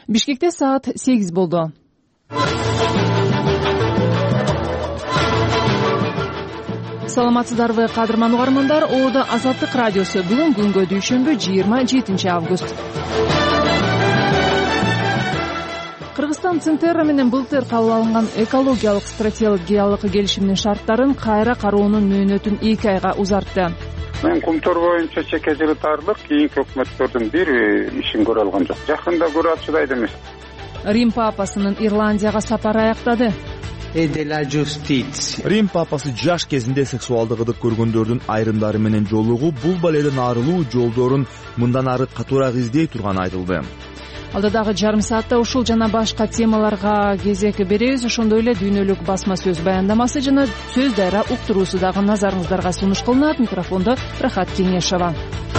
Бишкекте саат 8 болду. Саламатсыздарбы, кадырман угармандар. Орда Азаттык радиосу. Бүгүн күнгө дүйшөмбү 27 август. Кыргызстан Центерра менен былтыр кабыл алынган экологиялык стратегиялык келишимдин шарттарын кайра кароонун мөөнөтүн 2 айга узартты. Мен кумтор боюнча чеке жылытарлык кийинки өкмөттөрдүн бири ишин көрө алган жок. Жакында көрө алчудай эмес. Рим папасынын Ирландияга сапары аяктады. Рим папасы жаш кезинде сексуалдык ыдык көргөндөрдүн айрымдары менен жолугуп, бул баледен арылуу жолдорун мындан ары катуураак издей турганы айтылды. Алда дагы жарым саатта ушул жана башка темаларга кезек беребиз. Ошондой эле дүйнөлүк басма сөз баяндамасы жана сөз дайра уктуруусу дагы назарыңыздарга сунуш кылынат. Микрофондо Рахат Кеңешова.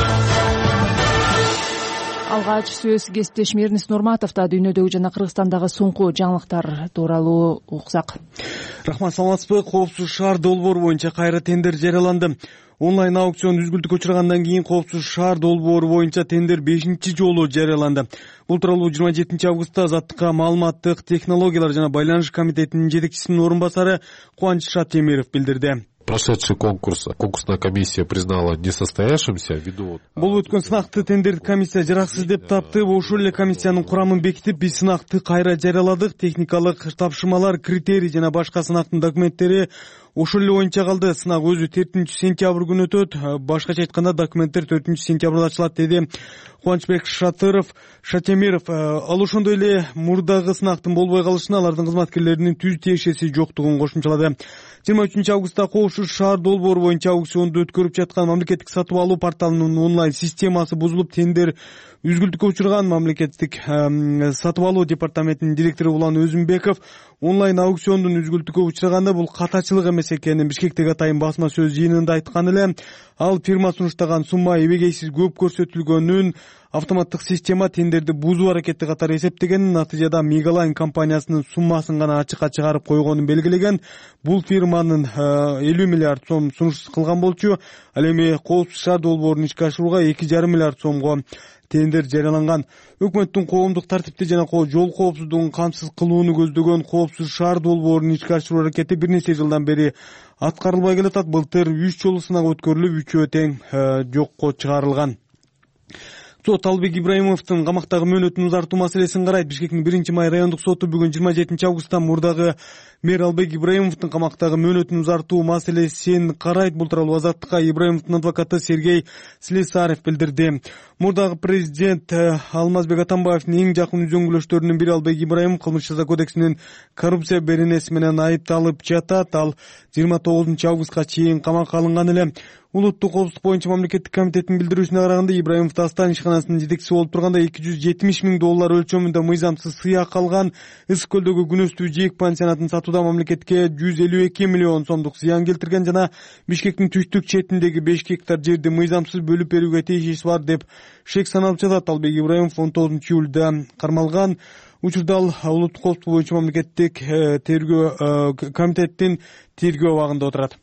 Алгач сөз кесиптешим Эрнис Нурматовда дүйнөдөгү жана Кыргызстандагы соңку жаңылыктар тууралуу уксак. Рахмат, саламатсызбы? Коопсуз шаар долбоору боюнча кайра тендер жарыяланды. Онлайн аукцион үзгүлтүккө учрагандан кийин Коопсуз шаар долбоору боюнча тендер 5-чи жолу жарыяланды. Бул тууралуу 27 августта Азаттыкка маалыматтык технологиялар жана байланыш комитетинин жетекчисинин орун басары Кубаныч Шатемиров билдирди. Прошедший конкурсная комиссия признала несостоявшимся ввиду... Бул өткөн сынакты тендерди комиссия жараксыз деп тапты. Ошол эле комиссиянын курамын бекитип, биз сынакты кайра жарыяладык. Техникалык тапшырмалар, критерий жана башка сынактын документтери ошол эле боюнча калды. Сынак өзү 4-сентябрь күнү өтөт. Башкача айтканда документтер 4-сентябрда ачылат, деди Кубанычбек Шатемиров. Ал ошондой эле мурдагы сынактын болбой калышына алардын кызматкерлеринин түз тиешеси жоктугун кошумчалады. 23 августта Коопсуз шаар долбоору боюнча аукционду өткөрүп жаткан мамлекеттик сатып алуу порталынын онлайн системасы бузулуп, тендер үзгүлтүккө учурган. Мамлекеттик сатып алуу департаментинин директору Улан Өзүмбеков онлайн аукциондун үзгүлтүккө учураганда бул катачылык эмес экенин Бишкектеги атайын басма сөз жыйынында айткан эле. Ал фирма сунуштаган сумма эбегейсиз көп көрсөтүлгөнүн, автоматтык система тендерди бузуу аракети катары эсептеген, натыйжада Мегалайн компаниясынын суммасын гана ачыкка чыгарып койгонун белгилеген. Бул фирманын 50 миллиард сом сунуш кылган болчу. Ал эми Коопсуз шаар долбоорун ишке ашырууга 2,5 миллиард сомго тендер жарыяланган. Өкмөттүн коомдук тартипти жана жол коопсуздугун камсыз кылууну көздөгөн Коопсуз шаар долбоорун ишке ашыруу аракети бир нече жылдан бери аткарылбай келатат. Былтыр 3 жолу сынак өткөрүлүп, 3-өө тең жокко чыгарылган. Сот Албек Ибраимовдун камактагы мөөнөтүн узартуу маселесин карайт. Бишкектин 1-май райондук соту бүгүн 27 августта мурдагы мэр Албек Ибраимовдун камактагы мөөнөтүн узартуу маселесин карайт. Бул тууралуу Азаттыкка Ибраимовдун адвокаты Сергей Слесарев билдирди. Мурдагы президент Алмазбек Атамбаевдин эң жакын үзөңгүлөштөрүнүн бири Албек Ибраимов кылмыш жаза кодексинин коррупция беренеси менен айыпталып жатат. Ал 29 августка чейин камакка алынган эле. Улуттук коопсуздук боюнча мамлекеттик комитеттин билдирүүсүнө караганда, Ибраимов Дастан ишканасынын жетекчиси болуп турганда $270,000 өлчөмүндө мыйзамсыз сыйак алган. Ысык көлдөгү күнөстүү жээк пансионатын сатууда мамлекетке 152 миллион сомдук зыян келтирген жана Бишкектин түштүк четиндеги 5 гектар жерди мыйзамсыз бөлүп берүүгө тиешеси бар деп шек саналып жатат. Албек Ибраимов 19 июлда кармалган. Учурда ал улуттук коопсуздук боюнча мамлекеттик тергөө комитеттин тергөө абагында отурат.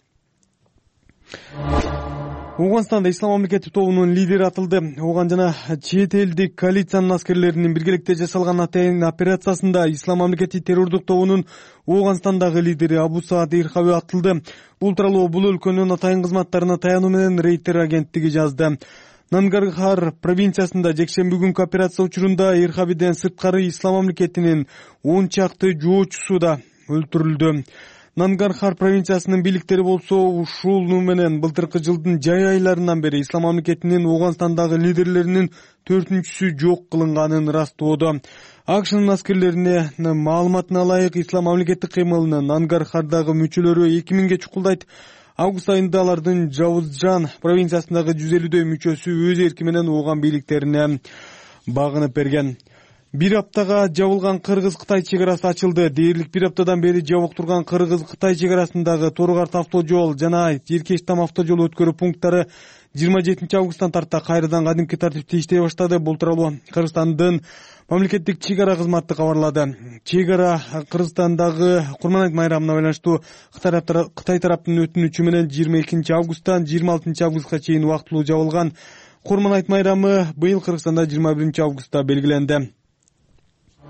Ауганстанда Ислам мамлекети тобунун лидери атылды. Оған жана чет элдик коалициянын аскерлеринин биргеликте жасалган атайын операциясында Ислам мамлекети террордук тобунун Ауганстандагы лидери Абу Саад Ирхави атылды. Бул тууралуу бул өлкөнүн атайын кызматтарына таянуу менен Рейтер агенттиги жазды. Нангархар провинциясында жекшемби күнкү операция учурунда Ирхавиден сырткары Ислам мамлекетинин 10 чакты жоочусу да өлтүрүлдү. Нангархар провинциясынын бийликтери болсо ушул менен былтыркы жылдын жай айларынан бери Ислам мамлекетинин Ауганстандагы лидерлеринин 4-сү жок кылынганын ырастоодо. АКШнын аскерлерине маалыматына ылайык, Ислам мамлекеттик кыймылынын Нангархардагы мүчөлөрү 2000ге чукулдайт. Август айында алардын Жавызжан провинциясындагы 150дөй мүчөсү өз эрки менен Ооган бийликтерине багынып берген. Bir аптага жабылган Кыргыз-Кытай чегарасы ачылды. Дээрлик bir аптадан бери жабык турган Кыргыз-Кытай чегарасындагы Торгарт автожол жана Еркештам автожол өткөрүү пункттары 27 августтан тарта кайрадан кадимки тартипте иштей баштады. Бул тууралуу Кыргызстандын мамлекеттик чегара кызматы кабарлады. Чегара Кыргызстандагы Курманайт майрамына байланыштуу Кытай тараптын өтүнүчү менен 22 августтан 26 августка чейин убактылуу жабылган. Курманайт майрамы быйыл Кыргызстанда 21 августта белгиленди.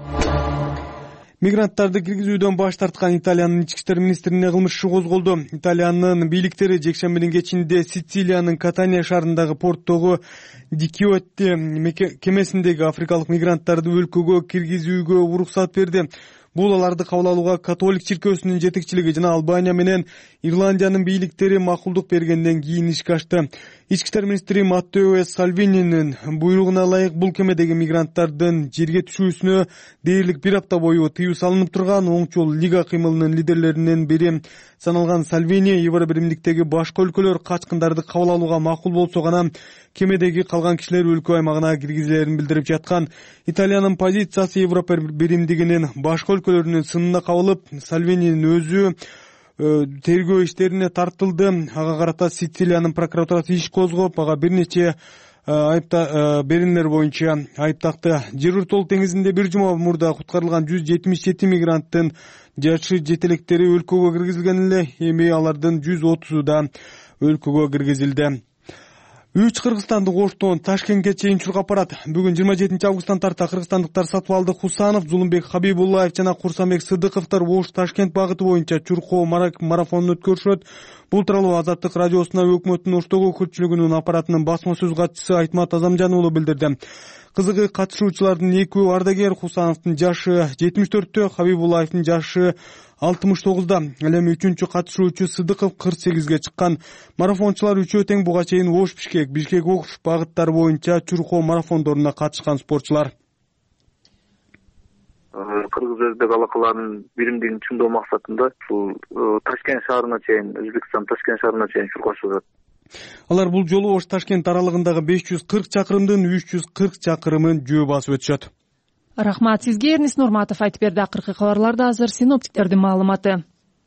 Мигранттарды киргизүүдөн баш тарткан Италиянын ички иштер министрине кылмыш иши козголду. Италиянын бийликтери жекшембинин кечинде Сицилиянын Катания шаарындагы порттогу Дикиотти кемесиндеги африкалык мигранттарды өлкөгө киргизүүгө уруксат берди. Бул аларды кабыл алууга католик чиркөөсүнүн жетекчилиги жана Албания менен Ирландиянын бийликтери макулдук бергенден кийин ишке ашты. Ички иштер министри Маттео Сальвининин буйругуна ылайык бул кемедеги мигранттардын жерге түшүүсүнө дээрлик бир апта бою тыюу салынып турган оңчол Лига кыймылынын лидерлеринен бири саналган Сальвини Евро биримдиктеги башка өлкөлөр качкындарды кабыл алууга макул болсо гана кемедеги калган кишилер өлкө аймагына киргизилерин билдирип жаткан. Италиянын позициясы Европа биримдигинин башка өлкөлөрүнүн сынына кабылып, Сальвининин өзү тергөө иштерине тартылды. Ага карата Сицилиянын прокуратурасы иш козгоп, ага бир нече беренелер боюнча айып такты. Жер Өлтөл деңизинде бир жума мурда куткарылган 177 мигранттын жашы жетелектери өлкөгө киргизилген эле. Эми алардын 130-у да өлкөгө киргизилди. 3 кыргызстандык Оштон Ташкентке чейин чуркап барат. Бүгүн 27 августтан тарта кыргызстандыктар Сатыбалды Хусанов, Зулумбек Хабибуллаев жана Курсамбек Сыдыковдор Ош-Ташкент багыты боюнча чуркоо марафонун өткөрүшөт. Бул тууралуу Азаттык радиосуна өкмөттүн Оштогу көпчүлүгүнүн аппаратынын басма сөз катчысы Айтмат Азамжан уулу билдирди. Кызыгы катышуучулардын экөө ардагер. Хусановдун жашы 74-тө, Хабибуллаевдин жашы 69-да. Ал эми 3-чү катышуучу Сыдыков 48-ге чыккан. Марафончулар үчөө тең буга чейин Ош-Бишкек, Бишкек-Ош багыттары боюнча чуркоо марафондоруна катышкан спортчулар. Кыргыз-өзбек алакаларынын биримдигин чыңдоо максатында ушул Ташкент шаарына чейин, Өзбекстан Ташкент шаарына чейин чуркашып. Алар бул жолу Ош-Ташкент аралыгындагы 540 чакырымдын 340 чакырымын жөө басып өтүшөт. Рахмат сизге, Эрнис Нурматов айтып берди. Акыркы кабарларда азыр синоптиктердин маалыматы.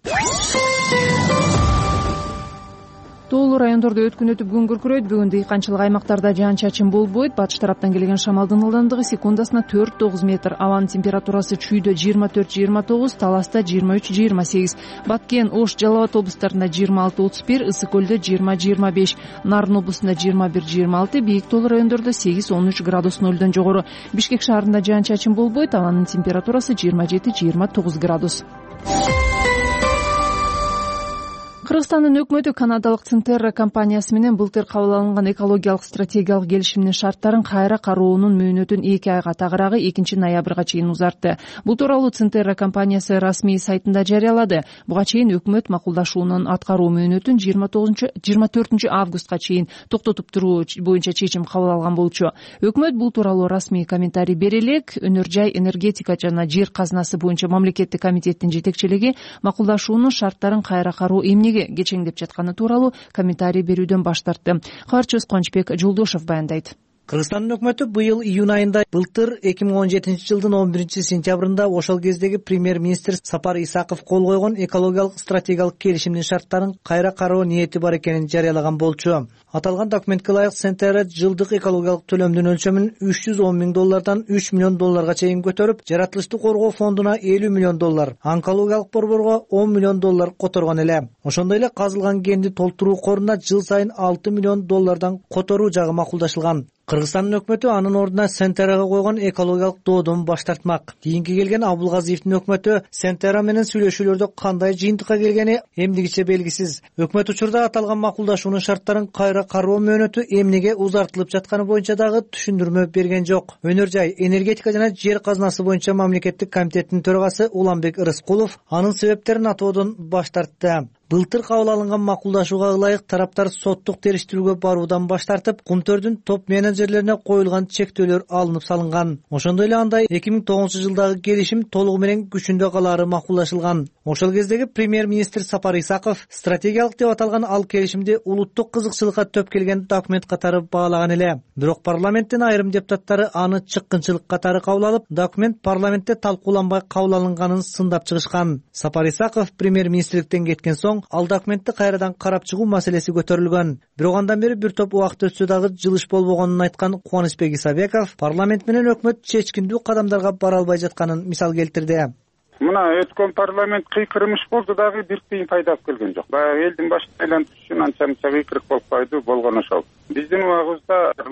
Тоолуу райондордо өткүнөтүп күн күркүрөйт. Бүгүн дыйканчылык аймактарда жаан-чачын болбойт. Батыш тараптан келген шамалдын ылдамдыгы секундасына 4-9 метр. Абанын температурасы чүйдө 24-29, Таласта 23-28. Баткен, Ош, Жалал Абад облустарында 26-31, Ысык көлдө 20-25, Нарын облусунда 21-26, бийик тоолуу райондордо 8-13 градус нөлдөн жогору. Бишкек шаарында жаан-чачын болбойт. Абанын температурасы 27-29 градус. Кыргызстандын өкмөтү канадалык Центерра компаниясы менен былтыр кабыл алынган экологиялык стратегиялык келишимдин шарттарын кайра кароонун мөөнөтүн 2 айга тагыраагы 2 ноябрга чейин узартты. Бул тууралуу Центерра компаниясы расмий сайтында жарыялады. Буга чейин өкмөт макулдашуунун аткаруу мөөнөтүн 24 августка чейин токтотуп туруу боюнча чечим кабыл алган болчу. Өкмөт бул тууралуу расмий комментарий бере элек, Өнөр жай, энергетика жана жер казынасы боюнча мамлекеттик комитеттин жетекчилиги макулдашуунун шарттарын кайра кароо эмнеге кечеңдеп жатканы тууралуу комментарий берүүдөн баш тартты. Кабарчыбыз Кубанычбек Жолдошов баяндайт. Кыргызстандын өкмөтү быйыл июнь айында былтыр 2017 жылдын 11 сентябрында ошол кездеги премьер-министр Сапар Исаков кол койгон экологиялык стратегиялык келишимдин шарттарын кайра кароо ниети бар экенин жарыялаган болчу. Аталган документке ылайык Центерра жылдык экологиялык төлөмдүн өлчөмүн $310 миң $3 миллион чейин көтөрүп, жаратылышты коргоо фондуна $50 миллион, онкологиялык борборго $10 миллион которгон эле. Ошондой эле казылган кенди толтуруу коруна жыл сайын $6 миллион которуу жагы макулдашылган. Кыргызстандын өкмөтү анын ордуна Центеррага койгон экологиялык доодон баш тартмак. Кийинки келген Абылгазиевдин өкмөтү Центерра менен сүйлөшүүлөрдө кандай жыйынтыкка келгени эмдигиче белгисиз. Өкмөт учурда аталган макулдашуунун шарттарын кайра кароо мөөнөтү эмнеге узартылып жатканы боюнча дагы түшүндүрмө берген жок. Өнөр жай, энергетика жана жер казынасы боюнча мамлекеттик комитеттин төрагасы Уланбек Ырыскулов анын себептерин атоодон баш тартты. Былтыр кабыл алынган макулдашууга ылайык тараптар соттук териштирүүгө баруудан баш тартып, Кумтөрдүн топ менеджерлерине коюлган чектөөлөр алынып салынган. Ошондой эле андай 2009 жылдагы келишим толугу менен күчүндө калаары макулдашылган. Ошол кездеги премьер-министр Сапар Исаков стратегиялык деп аталган ал келишимди улуттук кызыкчылыкка төп келген документ катары баалаган эле. Бирок парламенттин айрым депутаттары аны чыккынчылык катары кабыл алып, документ парламентте талкууланбай кабыл алынганын сындап чыгышкан. Сапар Исаков премьер-министрликтен кеткен соң ал документти кайрадан карап чыгуу маселеси көтөрүлгөн. Бирок андан бери бир топ убакыт өтсө дагы жылыш болбогонун айткан Кубанычбек Исабеков парламент менен өкмөт чечкиндүү кадамдарга бара албай жатканын мисал келтирди. Мына өткөн парламент кыйкырмыш болду дагы бир тыйын пайда алып келген жок. Баягы элдин башына айлантыш үчүн анча кыйкырык болуп койду, болгон ошол. Биздин убагыбызда парламент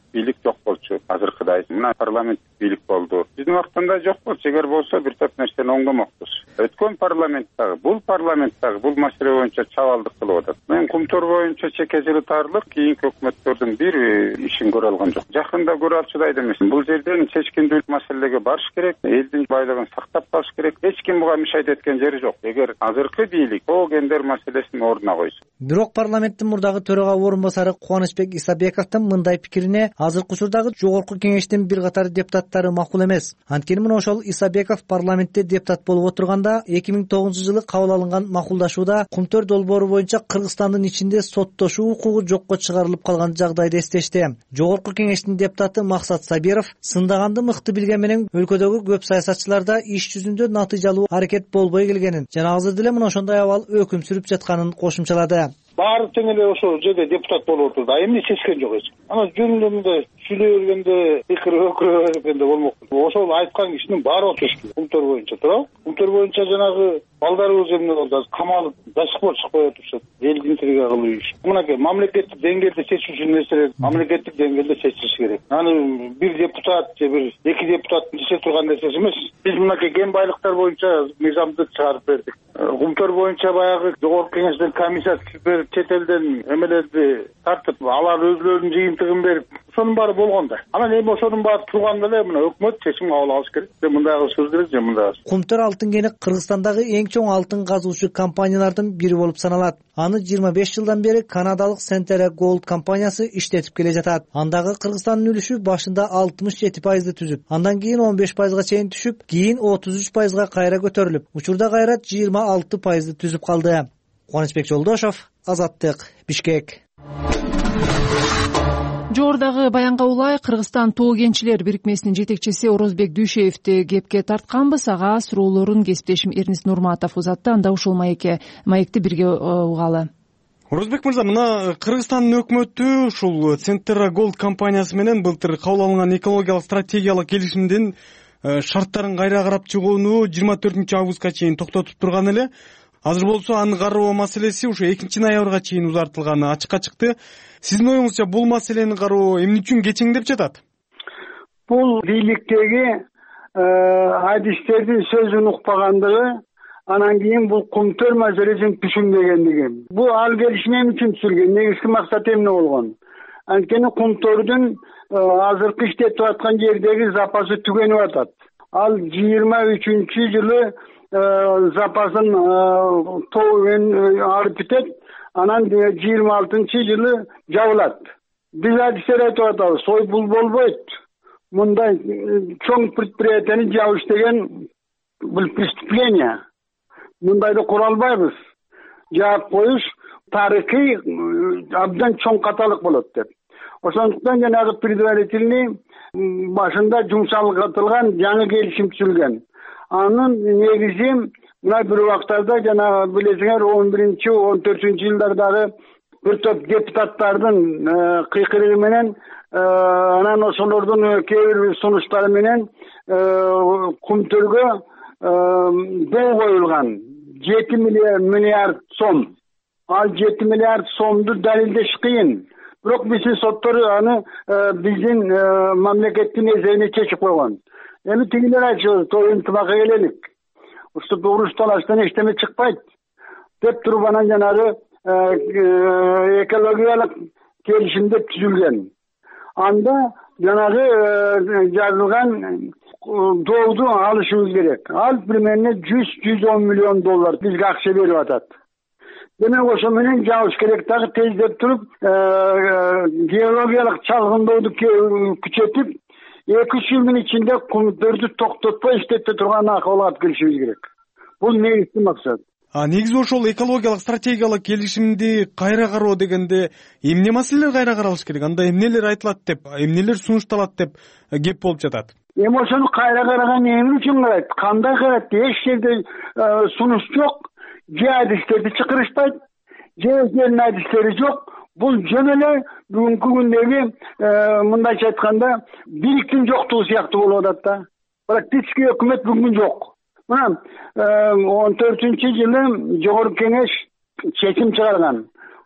бийлик жок болчу. Азыркыдай мына парламенттик бийлик болду. Биздин убактында жок болчу. Эгер болсо бир топ нерсени оңдомокпуз. Өткөн парламенттагы, бул маселе боюнча чабалдык кылып атат. Мен Кумтөр боюнча чеке жылытарлык кийинки өкмөттөрдүн бир ишин көрө алган жок. Жакында көрө алчудай эмес. Бул жерден чечкиндүү маселеге барыш керек. Элдин байлыгын сактап калыш керек. Эч ким буга мишайт эткен жери жок. Эгер азыркы бийлик о гендер маселесин ордуна койсо. Бирок парламенттин мурдагы төрага орун басары Кубанычбек Исабековдун мындай пикирине азыркы учурдагы жогорку кеңештин бир катар депутаттары макул эмес. Анткени мына ошол Исабеков парламентте депутат болуп отурганда 2009-жылы кабыл алынган макулдашууда Кумтөр долбоору боюнча Кыргызстандын ичинде соттошуу укугу жокко чыгарылып калган жагдайды эстешти. Жогорку кеңештин депутаты Максат Сабиров сындаганды мыкты билген менен өлкөдөгү көп саясатчыларда иш жүзүндө натыйжалуу аракет болбой келгенин жана азыр деле мына ошондой абал өкүм сүрүп жатканын кошумчалады. Баары тең эле ошол жерде депутат болуп отурду. Эмне чечкен жок эч. Ана жөнүндө сүйлөй бергенде пикир өкүрө бергенде болмок. Ошол айткан кишинин баары отурушту. Кумтөр боюнча туурабы? Кумтөр боюнча жанагы балдарыбыз эмне болду? Камалып дашык чыкпай отурушат. Элди интрига кылуу иш. Мынакей мамлекеттик деңгээлде чечүүчү нерселер мамлекеттик деңгээлде чечилиш керек. Аны бир депутат же бир эки депутаттын чече турган нерсеси эмес. Биз мынакей кен байлыктар боюнча мыйзамды чыгарып бердик. Кумтөр боюнча баягы жогорку кеңештен комиссия чет элден эмелерди тартып, алар өзлөрүнүн жыйынтыгын берип, ошонун баары болгон да. Анан эми ошонун баары турганда эле мына өкмөт чечим кабыл алыш керек. Же мындай кылышыбыз керек, же мындай. Кумтөр алтын кени Кыргызстандагы эң чоң алтын казуучу компаниялардын бири болуп саналат. Аны 25 жылдан бери канадалык Centera Gold компаниясы иштетип келе жатат. Андагы Кыргызстандын үлүшү башында 67% түзүп, андан кийин 15%га чейин түшүп, кийин 33%га кайра көтөрүлүп, учурда кайра 26% түзүп калды. Кубанычбек Жолдошов, Азаттык, Бишкек. Жогорудагы баянга улай Кыргызстан тоо кенчилер бирикмесинин жетекчиси Орозбек Дүйшеевди кепке тартканбыз. Ага суроолорун кесиптешим Эрнис Нурматов узатты. Анда ушул маекти бирге угалы. Орозбек мырза, мына Кыргызстандын өкмөтү ушул Centera Gold компаниясы менен былтыр кабыл алынган экологиялык стратегиялык келишимдин шарттарын кайра карап чыгууну 24-августка чейин токтотуп турган эле. Азыр болсо аны кароо маселеси ушу 2-ноябрга чейин узартылганы ачыкка чыкты. Сиздин оюңузча бул маселени кароо эмне үчүн кечеңдеп жатат? Бул бийликтеги адистердин сөзүн укпагандыгы, анан кийин бул Кумтөр маселесин түшүнбөгөндүгү. Бул ал келишим эмне үчүн түзүлгөн? Негизги максаты эмне болгон? Анткени Кумтөрдүн азыркы иштетип аткан жердеги запасы түгөнүп атат. Ал 23-жылы запасын арып битет, анан 26-жылы жабылат. Биз адистер айтып атабыз, сойбул болбойт. Мындай чоң предприятияны жабыш деген бул преступление. Мындайды кура албайбыз. Жаап коюш тарыхый абдан чоң каталык болот деп. Ошондуктан жанагы предварительный башында жумшалтылган жаңы келишим түзүлгөн. Анын негизи мына бир убактарда жана билесиңер 11-14-жылдардагы бир топ депутаттардын кыйкырыгы менен анан ошолордун кээ бир сунуштары менен Кумтөргө боо коюлган 7 миллиард сом. Ал 7 миллиард сомду далилдеш кыйын. Бирок биздин соттор аны биздин мамлекеттин эсебине чечип койгон. Эми тигилер айтышат, той интибакка келелик. Ушул уруш талаштан эчтеме чыкпайт деп туруп анан жанагы экологиялык келишимде түзүлгөн. Анда жанагы жазылган доогду алышыбыз керек. Ал примерно 100-110 миллион доллар бизге акча берип атат. Демек ошо менен жабыш керек дагы тездеп туруп геологиялык чалгындооду күчөтүп 2-3 жылдын ичинде Кумтөрдү токтотпой иштете турган акыбалга алып келишибиз керек. Бул негизги максат. Негизи ошол экологиялык стратегиялык келишимди кайра кароо дегенде эмне маселелер кайра каралыш керек? Анда эмнелер айтылат деп, эмнелер сунушталат деп кеп болуп жатат. Эми ошону кайра караган эмне үчүн карайт? Кандай карайт? Эч жерде сунуш жок. Же адистерди чакырышпайт, же өздөрүнүн адистери жок. Бул жөн эле бүгүнкү күндөгү мындайча айтканда бийликтин жоктугу сыяктуу болуп атат да. Практически өкмөт бүгүн жок. Мына 14-жылы жогорку кеңеш чечим чыгарган.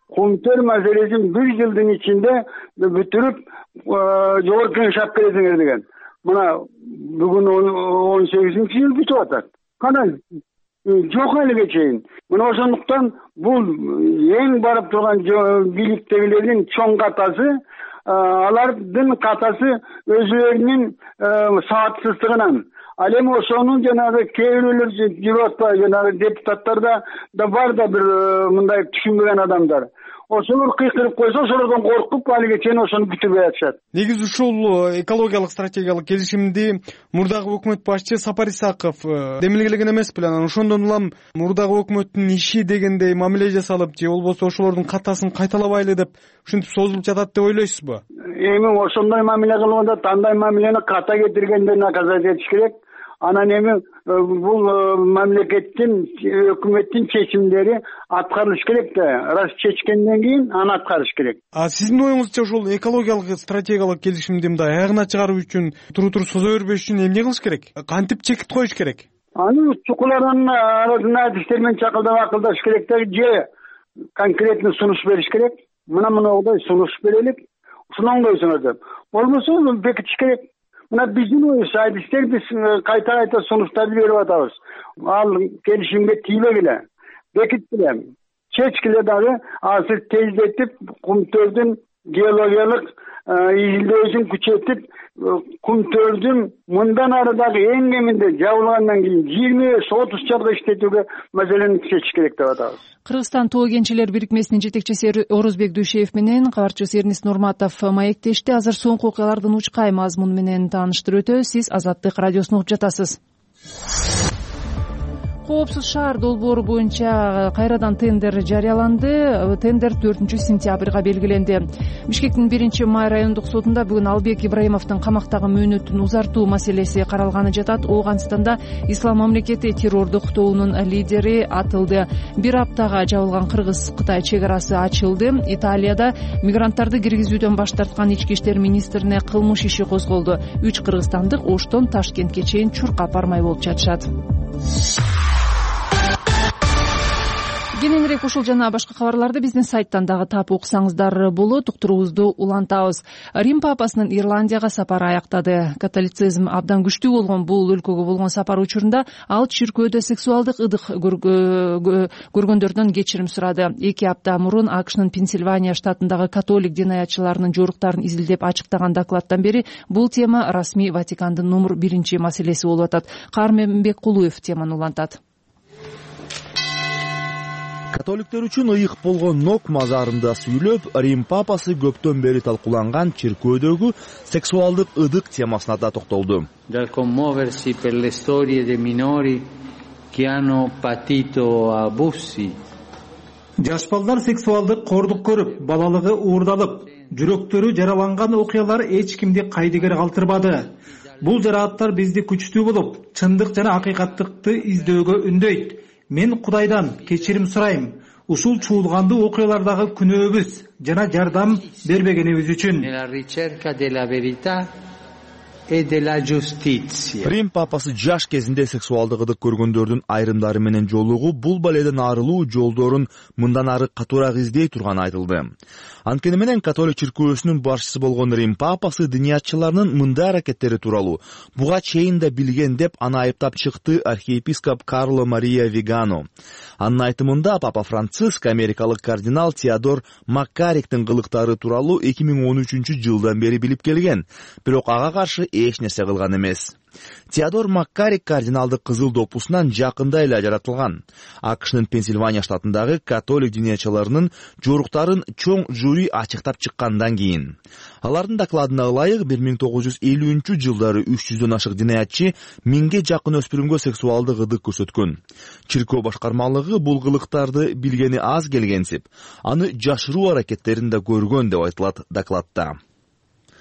Kumtör meselesini 1 yılın içinde bitirip Jogorku Kengeş alып келесиңер деген. Мына бүгүн 18-yıl бүтүп атат. Кана жок эле чейин. Мына ошондуктан бул эң барып турган бийликтегилердин чоң катасы, алардын катасы өзүлөрүнүн саатсыздыгынан. Ал эми ошонун жанагы кээ бирөөлөр жүрүп атпайбы, жанагы депутаттарда да бар да бир мындай түшүнбөгөн адамдар. Ошолор кыйкырып койсо, ошолордон коркуп алиге чейин ошону бүтүрбөй атышат. Негизи ушул экологиялык стратегиялык келишимди мурдагы өкмөт башчы Сапар Исаков демилгелеген эмес беле? Анан ошондон улам мурдагы өкмөттүн иши дегендей мамиле жасалып, же болбосо ошолордун катасын кайталабайлы деп ушинтип созулуп жатат деп ойлойсузбу? Эми ошондой мамиле кылганда тандай мамилени ката кетиргенден наказать этиш керек. Анан эми бул мамлекеттин, өкмөттүн чечимдери аткарылыш керек да. Раз чечкенден кийин аны аткарыш керек. Сиздин оюңузча ошол экологиялык стратегиялык келишимди мындай аягына чыгаруу үчүн туруп созо бербеш үчүн эмне кылыш керек? Кантип чекит коюш керек? Аны чукулардын арасында адистер менен чакылдап акылдашыш керек да, же конкретный сунуш бериш керек. Мына сунуш берелик. Ушуну оңдойсуңар деп. Болбосо бекитиш керек. Мына биздин адистер биз кайта сунуштарды берип атабыз. Ал келишимге тийбегиле, бекиткиле, чечкиле дагы азыр тездетип, Кумтөрдүн геологиялык изилдөөсүн күчөтүп, Кумтөрдүн мындан ары дагы эң кеминде жабылгандан кийин 20-30 жылга иштетүүгө маселени чечиш керек деп атабыз. Кыргызстан тоо кенчилер бирикмесинин жетекчиси Орозбек Дүйшеев менен кабарчыбыз Эрнис Нурматов маектешти. Азыр соңку окуялардын учкай мазмуну менен тааныштырып өтөбүз. Сиз Азаттык радиосун угуп жатасыз. Коопсуз шаар долбоору боюнча кайрадан тендер жарыяланды. Тендер 4-сентябрга белгиленди. Бишкектин 1-Май райондук сотунда бүгүн Албек Ибраимовдун камактагы мөөнөтүн узартуу маселеси каралганы жатат. Ооганстанда Ислам мамлекети террордук тобунун лидери атылды. Бир аптага жабылган Кыргыз-Кытай чек арасы ачылды. Италияда мигранттарды киргизүүдөн баш тарткан ички иштер министрине кылмыш иши козголду. 3 кыргызстандык Оштон Ташкентке чейин чуркап бармай болуп жатышат. Кененирээк ушул жана башка кабарларды биздин сайттан дагы таап окусаңыздар болот. Уктуруубузду улантабыз. Рим папасынын Ирландияга сапары аяктады. Католицизм абдан күчтүү болгон бул өлкөгө болгон сапар учурунда ал чиркөөдө сексуалдык ыдык көргөндөрдөн кечирим сурады. 2 апта мурун АКШнын Пенсильвания штатындагы католик динаятчыларынын жоруктарын изилдеп ачыктаган докладдан бери бул тема расмий Ватикандын номер 1 маселеси болуп атат. Карменбек Кулуев теманы улантат. Католиктер үчүн ыйык болгон Нок мазарында сүйлөп, Рим папасы көптөн бери талкууланган чиркөөдөгү сексуалдык ыдык темасына да токтолду. Dal commuoversi per le storie dei minori che hanno patito abusi. Жаш балдар сексуалдык кордук көрүп, балалыгы уурдалып, жүрөктөрү жараланган окуялар эч кимди кайдыгер калтырбады. Бул жарааттар бизди күчтүү болуп, чындык жана акыйкаттыкты издөөгө үндөйт. Мен Кудайдан кечирим сурайм. Ушул чуулгандуу окуялардагы күнөөбүз жана жардам бербегенибиз үчүн. Nella ricerca della verità e della giustizia. Рим папасы жаш кезинде сексуалдык ыдык көргөндөрдүн айрымдары менен жолугуу бул баледен арылуу жолдорун мындан ары катуураак издей турганы айтылды. Анткени менен католик чиркөөсүнүн башчысы болгон Рим папасы диниятчыларынын мындай аракеттери тууралуу буга чейин да билген деп аны айыптап чыкты архиепископ Карло Мария Вигано. Анын айтымында папа Франциск америкалык кардинал Теодор Маккариктин кылыктары тууралуу 2013-жылдан бери билип келген, бирок ага каршы эч нерсе кылган эмес. Теодор Маккарик кардиналдык кызыл допусунан жакында эле ажыратылган. АКШнын Пенсильвания штатындагы католик диниятчыларынын жоруктарын чоң жюри ачыктап чыккандан кийин. Алардын докладына ылайык 1950-жылдары 300дөн ашык динаятчы 1000ге жакын өспүрүмгө сексуалдык ыдык көрсөткөн. Чиркөө башкармалыгы бул кылыктарды билгени аз келгенсип, аны жашыруу аракеттерин да көргөн деп айтылат докладта.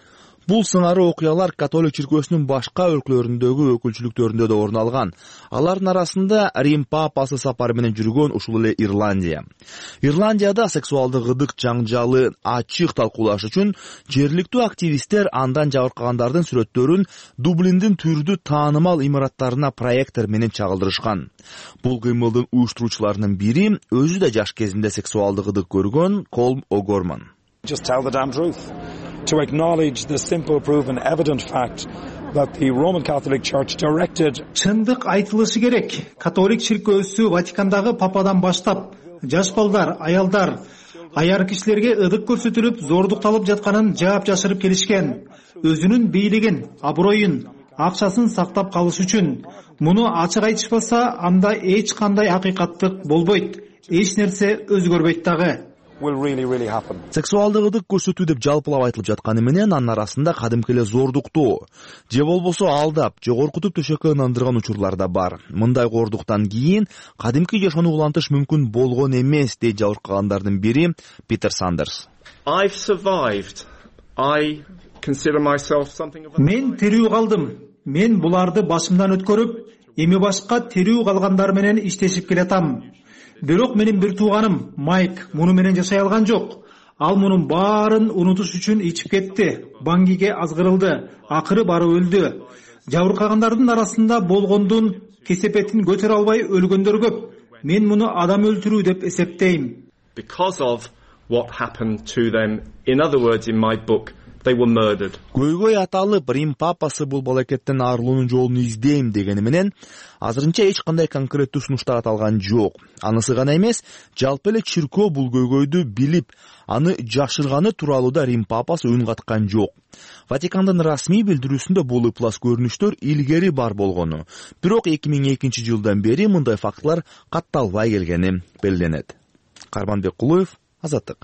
Бул сыңары окуялар католик чиркөөсүнүн башка өлкөлөрүндөгү өкүлчүлүктөрүндө да орун алган. Алардын арасында Рим папасы сапары менен жүргөн ушул эле Ирландия. Ирландияда сексуалдык ыдык жаңжалы ачык талкуулаш үчүн жергиликтүү активисттер андан жабыркагандардын сүрөттөрүн Дублиндин түрдүү таанымал имараттарына проектор менен чагылдырышкан. Бул кыймылдын уюштуруучуларынын бири өзү да жаш кезинде сексуалдык ыдык көргөн Колм О'Горман. Just tell the damn truth. To acknowledge the simple, proven, evident fact that the Roman Catholic Church directed. Чындык айтылышы керек. Католик чиркөөсү Ватикандагы пападан баштап жаш балдар, аялдар, аяр кишилерге ыдык көрсөтүлүп, зордукталып жатканын жаап жашырып келишкен. Өзүнүн бийлигин, аброюн, акчасын сактап калыш үчүн. Муну ачык айтышпаса, анда эч кандай акыйкаттык болбойт. Эч нерсе өзгөрбөйт дагы. Сексуалдык ыдык көрсөтүү деп жалпылап айтылып жатканы менен анын арасында кадимки эле зордуктоо же болбосо алдап, же коркутуп төшөккө ынандырган учурлар да бар. Мындай кордуктан кийин кадимки жашоону улантыш мүмкүн болгон эмес дейт жабыркагандардын бири Питер Сандерс. Мен тирүү калдым. Мен буларды башымдан өткөрүп, эми башка тирүү калгандар менен иштешип келатам. Бирок менин бир тууганым Майк муну менен жашай алган жок. Ал мунун баарын унутуш үчүн ичип кетти. Баңгиге азгырылды. Акыры барып өлдү. Жабыркагандардын арасында болгондун кесепетин көтөрө албай өлгөндөр көп. Мен муну адам өлтүрүү деп эсептейм. Because of what happened to them. In other words, in my book, they were murdered. Көйгөй аталып, Рим папасы бул балакеттен арылуунун жолун издейм дегени менен азырынча эч кандай конкреттүү сунуштар аталган жок. Анысы гана эмес, жалпы эле чиркөө бул көйгөйдү билип, аны жашырганы тууралуу да Рим папасы үн каткан жок. Ватикандын расмий билдирүүсүндө бул ыплас көрүнүштөр илгери бар болгону, бирок 2002 жылдан бери мындай фактылар катталбай келгени белгиленет. Карманбек Кулуев, Азаттык.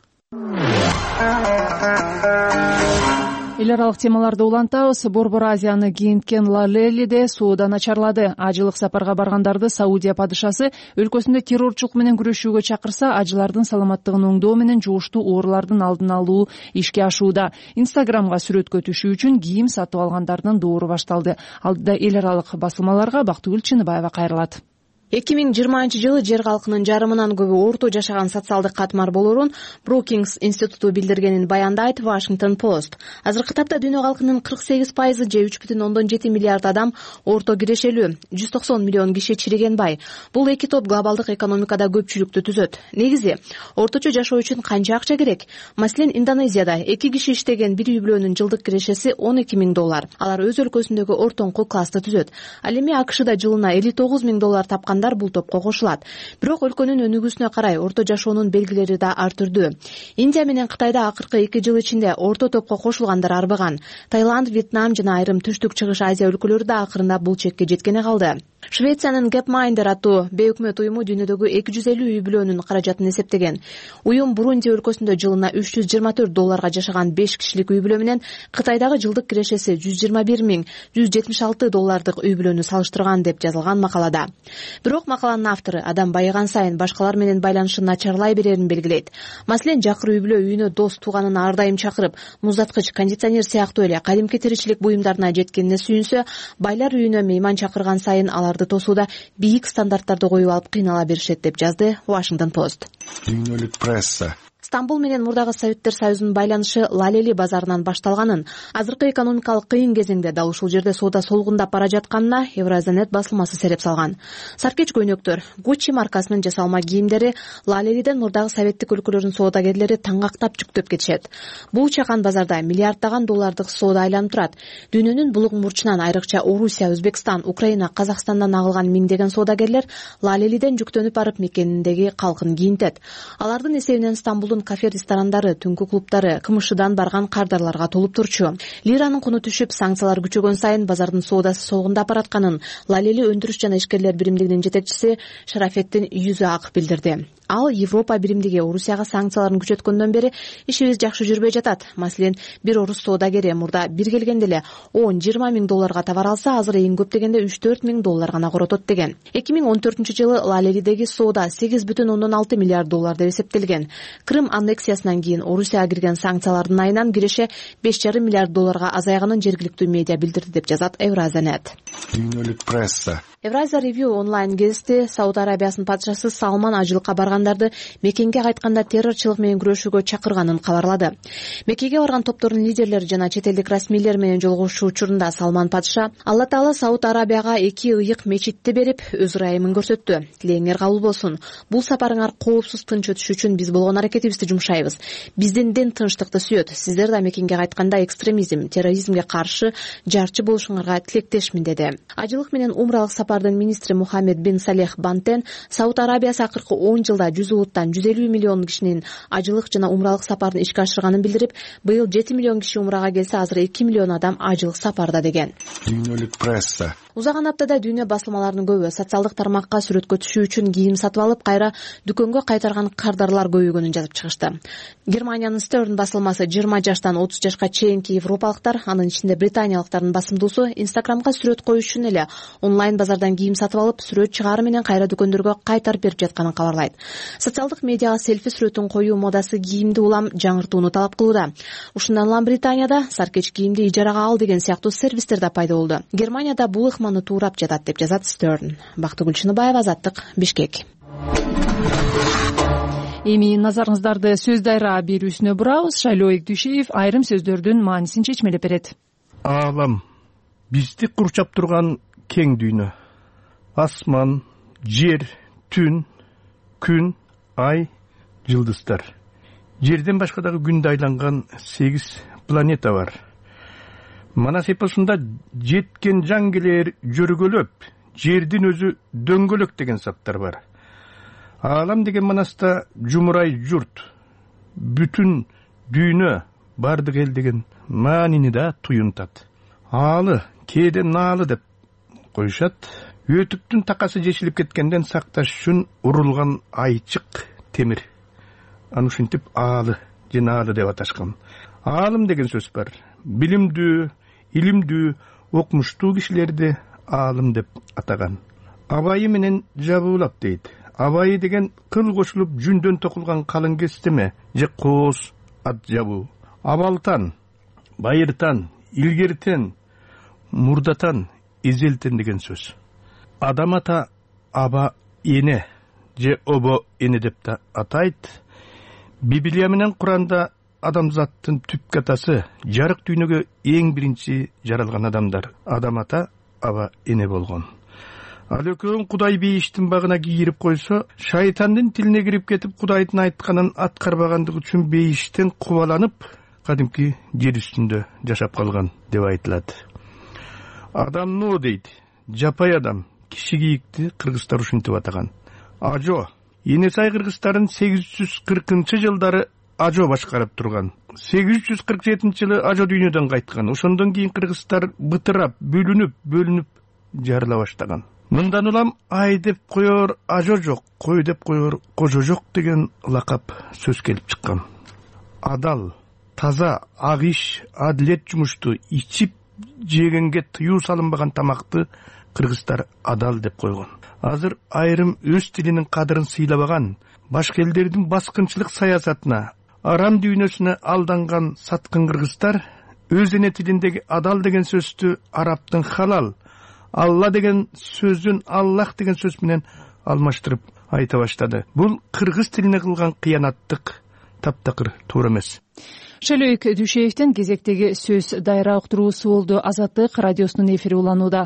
Эл аралык темаларды улантабыз. Борбор Азияны кийинткен Лалелиде соода начарлады. Ажылык сапарга баргандарды Саудия падышасы өлкөсүндө террорчулук менен күрөшүүгө чакырса, ажылардын саламаттыгын оңдоо менен жугуштуу оорулардын алдын алуу ишке ашууда. Инстаграмга сүрөткө түшүү үчүн кийим сатып алгандардын доору башталды. Алдыда эл аралык басылмаларга Бактыгүл Чыныбаева кайрылат. 2020 жылы жер калкынын жарымынан көбү орто жашаган социалдык катмар болорун Brookings институту билдиргенин баяндайт Washington Post. Азыркы тапта дүйнө калкынын 48% же 3,7 миллиард адам орто кирешелүү, 190 миллион киши чириген бай. Бул эки топ глобалдык экономикада көпчүлүктү түзөт. Негизи, орточо жашоо үчүн канча акча керек? Маселен, Индонезияда 2 киши иштеген бир үй бүлөнүн жылдык кирешеси $12,000. Алар өз өлкөсүндөгү ортоңку классты түзөт. Ал эми АКШда жылына $59,000 тапкан бул топко кошулат. Бирок өлкөнүн өнүгүүсүнө карай орто жашоонун белгилери да ар түрдүү. Индия менен Кытайда акыркы 2 жыл ичинде орто топко кошулгандар арбыган. Таиланд, Вьетнам жана айрым түштүк чыгыш Азия өлкөлөрү да акырында бул чекке жеткени калды. Швециянын Gapminder аттуу бейөкмөт уюму дүйнөдөгү 250 үй бүлөнүн каражатын эсептеген. Уюм Бурунди өлкөсүндө жылына $324 жашаган 5 кишилик үй бүлө менен Кытайдагы жылдык кирешеси $121,176 үй бүлөнү салыштырган деп жазылган макалада. Бирок макаланын автору адам байыган сайын башкалар менен байланышы начарлай берерин белгилейт. Маселен, жакыр үй бүлө үйүнө дос тууганын ар дайым чакырып, муздаткыч, кондиционер сыяктуу эле кадимки тиричилик буюмдарына жеткенине сүйүнсө, байлар үйүнө мейман чакырган сайын аларды тосууда бийик стандарттарды коюп алып кыйнала беришет деп жазды Washington Post. Дүйнөлүк пресса Стамбул менен мурдагы Советтер Союзунун байланышы Лалели базарынан башталганын, азыркы экономикалык кыйын кезеңде дал ушул жерде соода солгундап бара жатканына Евразиянет басылмасы сереп салган. Саркеч көйнөктөр, Gucci маркасынын жасалма кийимдери Лалелиден мурдагы советтик өлкөлөрдүн соодагерлери таңгактап жүктөп кетишет. Бул чакан базарда миллиарддаган доллардык соода айланып турат. Дүйнөнүн булуң бурчунан айрыкча Орусия, Өзбекстан, Украина, Казакстандан агылган миңдеген соодагерлер Лалелиден жүктөнүп барып мекениндеги калкын кийинтет. Алардын эсебинен Стамбулдун кафе ресторандары, түнкү клубдары КМШдан барган кардарларга толуп турчу. Лиранын куну түшүп, санкциялар күчөгөн сайын базардын соодасы солгундап баратканын Лалели өндүрүш жана ишкерлер биримдигинин жетекчиси Шарафеттин Юзак билдирди. Ал Европа биримдиги Орусияга санкцияларын күчөткөндөн бери ишибиз жакшы жүрбөй жатат. Маселен, бир орус соодагери мурда бир келгенде эле 10-20 миң долларга товар алса, азыр эң көп дегенде 3-4 миң доллар гана коротот деген. 2014-жылы Лалеридеги соода 8,6 миллиард доллар деп эсептелген. Крым аннексиясынан кийин Орусияга кирген санкциялардын айынан киреше 5,5 миллиард долларга азайганын жергиликтүү медиа билдирди деп жазат Евразия.нет. Дүйнөлүк пресса. Евразия Ревью онлайн гезити Сауд Арабиясынын падышасы Салман ажылыкка баргандарды Меккеге кайтканда террорчулук менен күрөшүүгө чакырганын кабарлады. Меккеге барган топтордун лидерлери жана чет элдик расмийлер менен жолугушуу учурунда Салман падыша Алла Таала Сауд Арабияга 2 ыйык мечитти берип, өз ырайымын көрсөттү. Тилеңер кабыл болсун. Бул сапарыңар коопсуз тынч өтүшү үчүн биз болгон аракетибизди жумшайбыз. Биздин дин тынчтыкты сүйөт. Сиздер да Меккеге кайтканда экстремизм, терроризмге каршы жарчы болушуңарга тилектешмин деди. Ажылык менен умралык сапардын министри Мухаммед бин Салех Бантен Сауд Арабиясы акыркы 10 жылда 100 улуттан 150 миллион кишинин ажылык жана умралык сапарын ишке ашырганын билдирип, быйыл 7 миллион киши умрага келсе, азыр 2 миллион адам ажылык сапарда деген. Дүйнөлүк пресса. Узаган аптада дүйнө басылмаларынын көбү социалдык тармакка сүрөткө түшүү үчүн кийим сатып алып, кайра дүкөнгө кайтарган кардарлар көбөйгөнүн жазып чыгышты. Германиянын Stern басылмасы 20 жаштан 30 жашка чейинки европалыктар, анын ичинде британиялыктардын басымдуусу Instagramга сүрөт коюш үчүн эле онлайн базардан кийим сатып алып, сүрөт чыгары менен кайра дүкөндөргө кайтарып берип жатканын кабарлайт. Социалдык медиага селфи сүрөтүн коюу модасы кийимди улам жаңыртууну талап кылууда. Ушундан улам Британияда саркеч кийимди ижарага ал деген сыяктуу сервистер да пайда болду. Германияда бул ыкманы туурап жатат деп жазат Stern. Бактыгүл Чыныбаева, Азаттык, Бишкек. Эми назарыңыздарды сөз дайра берүүсүнө бурабыз. Шайлоо Дүйшеев айрым сөздөрдүн маанисин чечмелеп берет. Аалам бизди курчап турган кең дүйнө. Асман, жер, түн, күн, ай, жылдыздар. Жерден башка дагы күндө айланган 8 планета бар. Манас эпосунда жеткен жангелер жөргөлөп, жердин өзү дөңгөлөк деген саттар бар. Аалам деген манаста жумурай журт, бүтүн дүйнө, бардык эл деген маанини да туюнтат. Аалы, кээде наалы деп коюшат. Өтүктүн такасы жешилип кеткенден сакташ үчүн урулган айчык темир. Аны ушинтип аалы, женаалы деп аташкан. Аалым деген сөз бар. Билимдүү, илимдүү, окумуштуу кишилерди аалым деп атаган. Абайы менен жабуулап дейт. Абайы деген кыл кошулуп жүндөн токулган калың кестеме же кооз ат жабуу. Абалтан, байыртан, илгертен, мурдатан, изелтен деген сөз. Адам ата аба эне же обо эне деп та атайт. Библия менен Куранда адамзаттын түпкү атасы, жарык дүйнөгө эң биринчи жаралган адамдар адам ата аба эне болгон. Ал экөөң Кудай бейиштин багына кийирип койсо, шайтандын тилине кирип кетип Кудайдын айтканын аткарбагандыгы үчүн бейиштен кубаланып, кадимки жер үстүндө жашап калган деп айтылат. Адам но дейт, жапай адам, киши кийикти кыргыздар ушинтип атаган. Ажо, Енесай кыргыздарын 840-жылдары Ажо башкарып турган. 847-жылы Ажо дүйнөдөн кайткан. Ошондон кийин кыргыздар бытырап, бөлүнүп жарыла баштаган. Мындан улам ай деп коёр Ажо жок, кой деп коёр кожо жок деген лакап сөз келип чыккан. Адал, таза, ак иш, адилет жумушту ичип жегенге тыюу салынбаган тамакты кыргыздар адал деп койгон. Азыр айрым өз тилинин кадырын сыйлабаган, башка элдердин баскынчылык саясатына, арам дүйнөсүнө алданган саткын кыргыздар өз эне тилиндеги адал деген сөздү араптын халал, Алла деген сөздүн Аллах деген сөз менен алмаштырып айта баштады. Бул кыргыз тилине кылган кыянаттык таптакыр туура эмес. Шайлоо Дүйшеевдин кезектеги сөз дайра уктуруусу болду. Азаттык радиосунун эфири уланууда.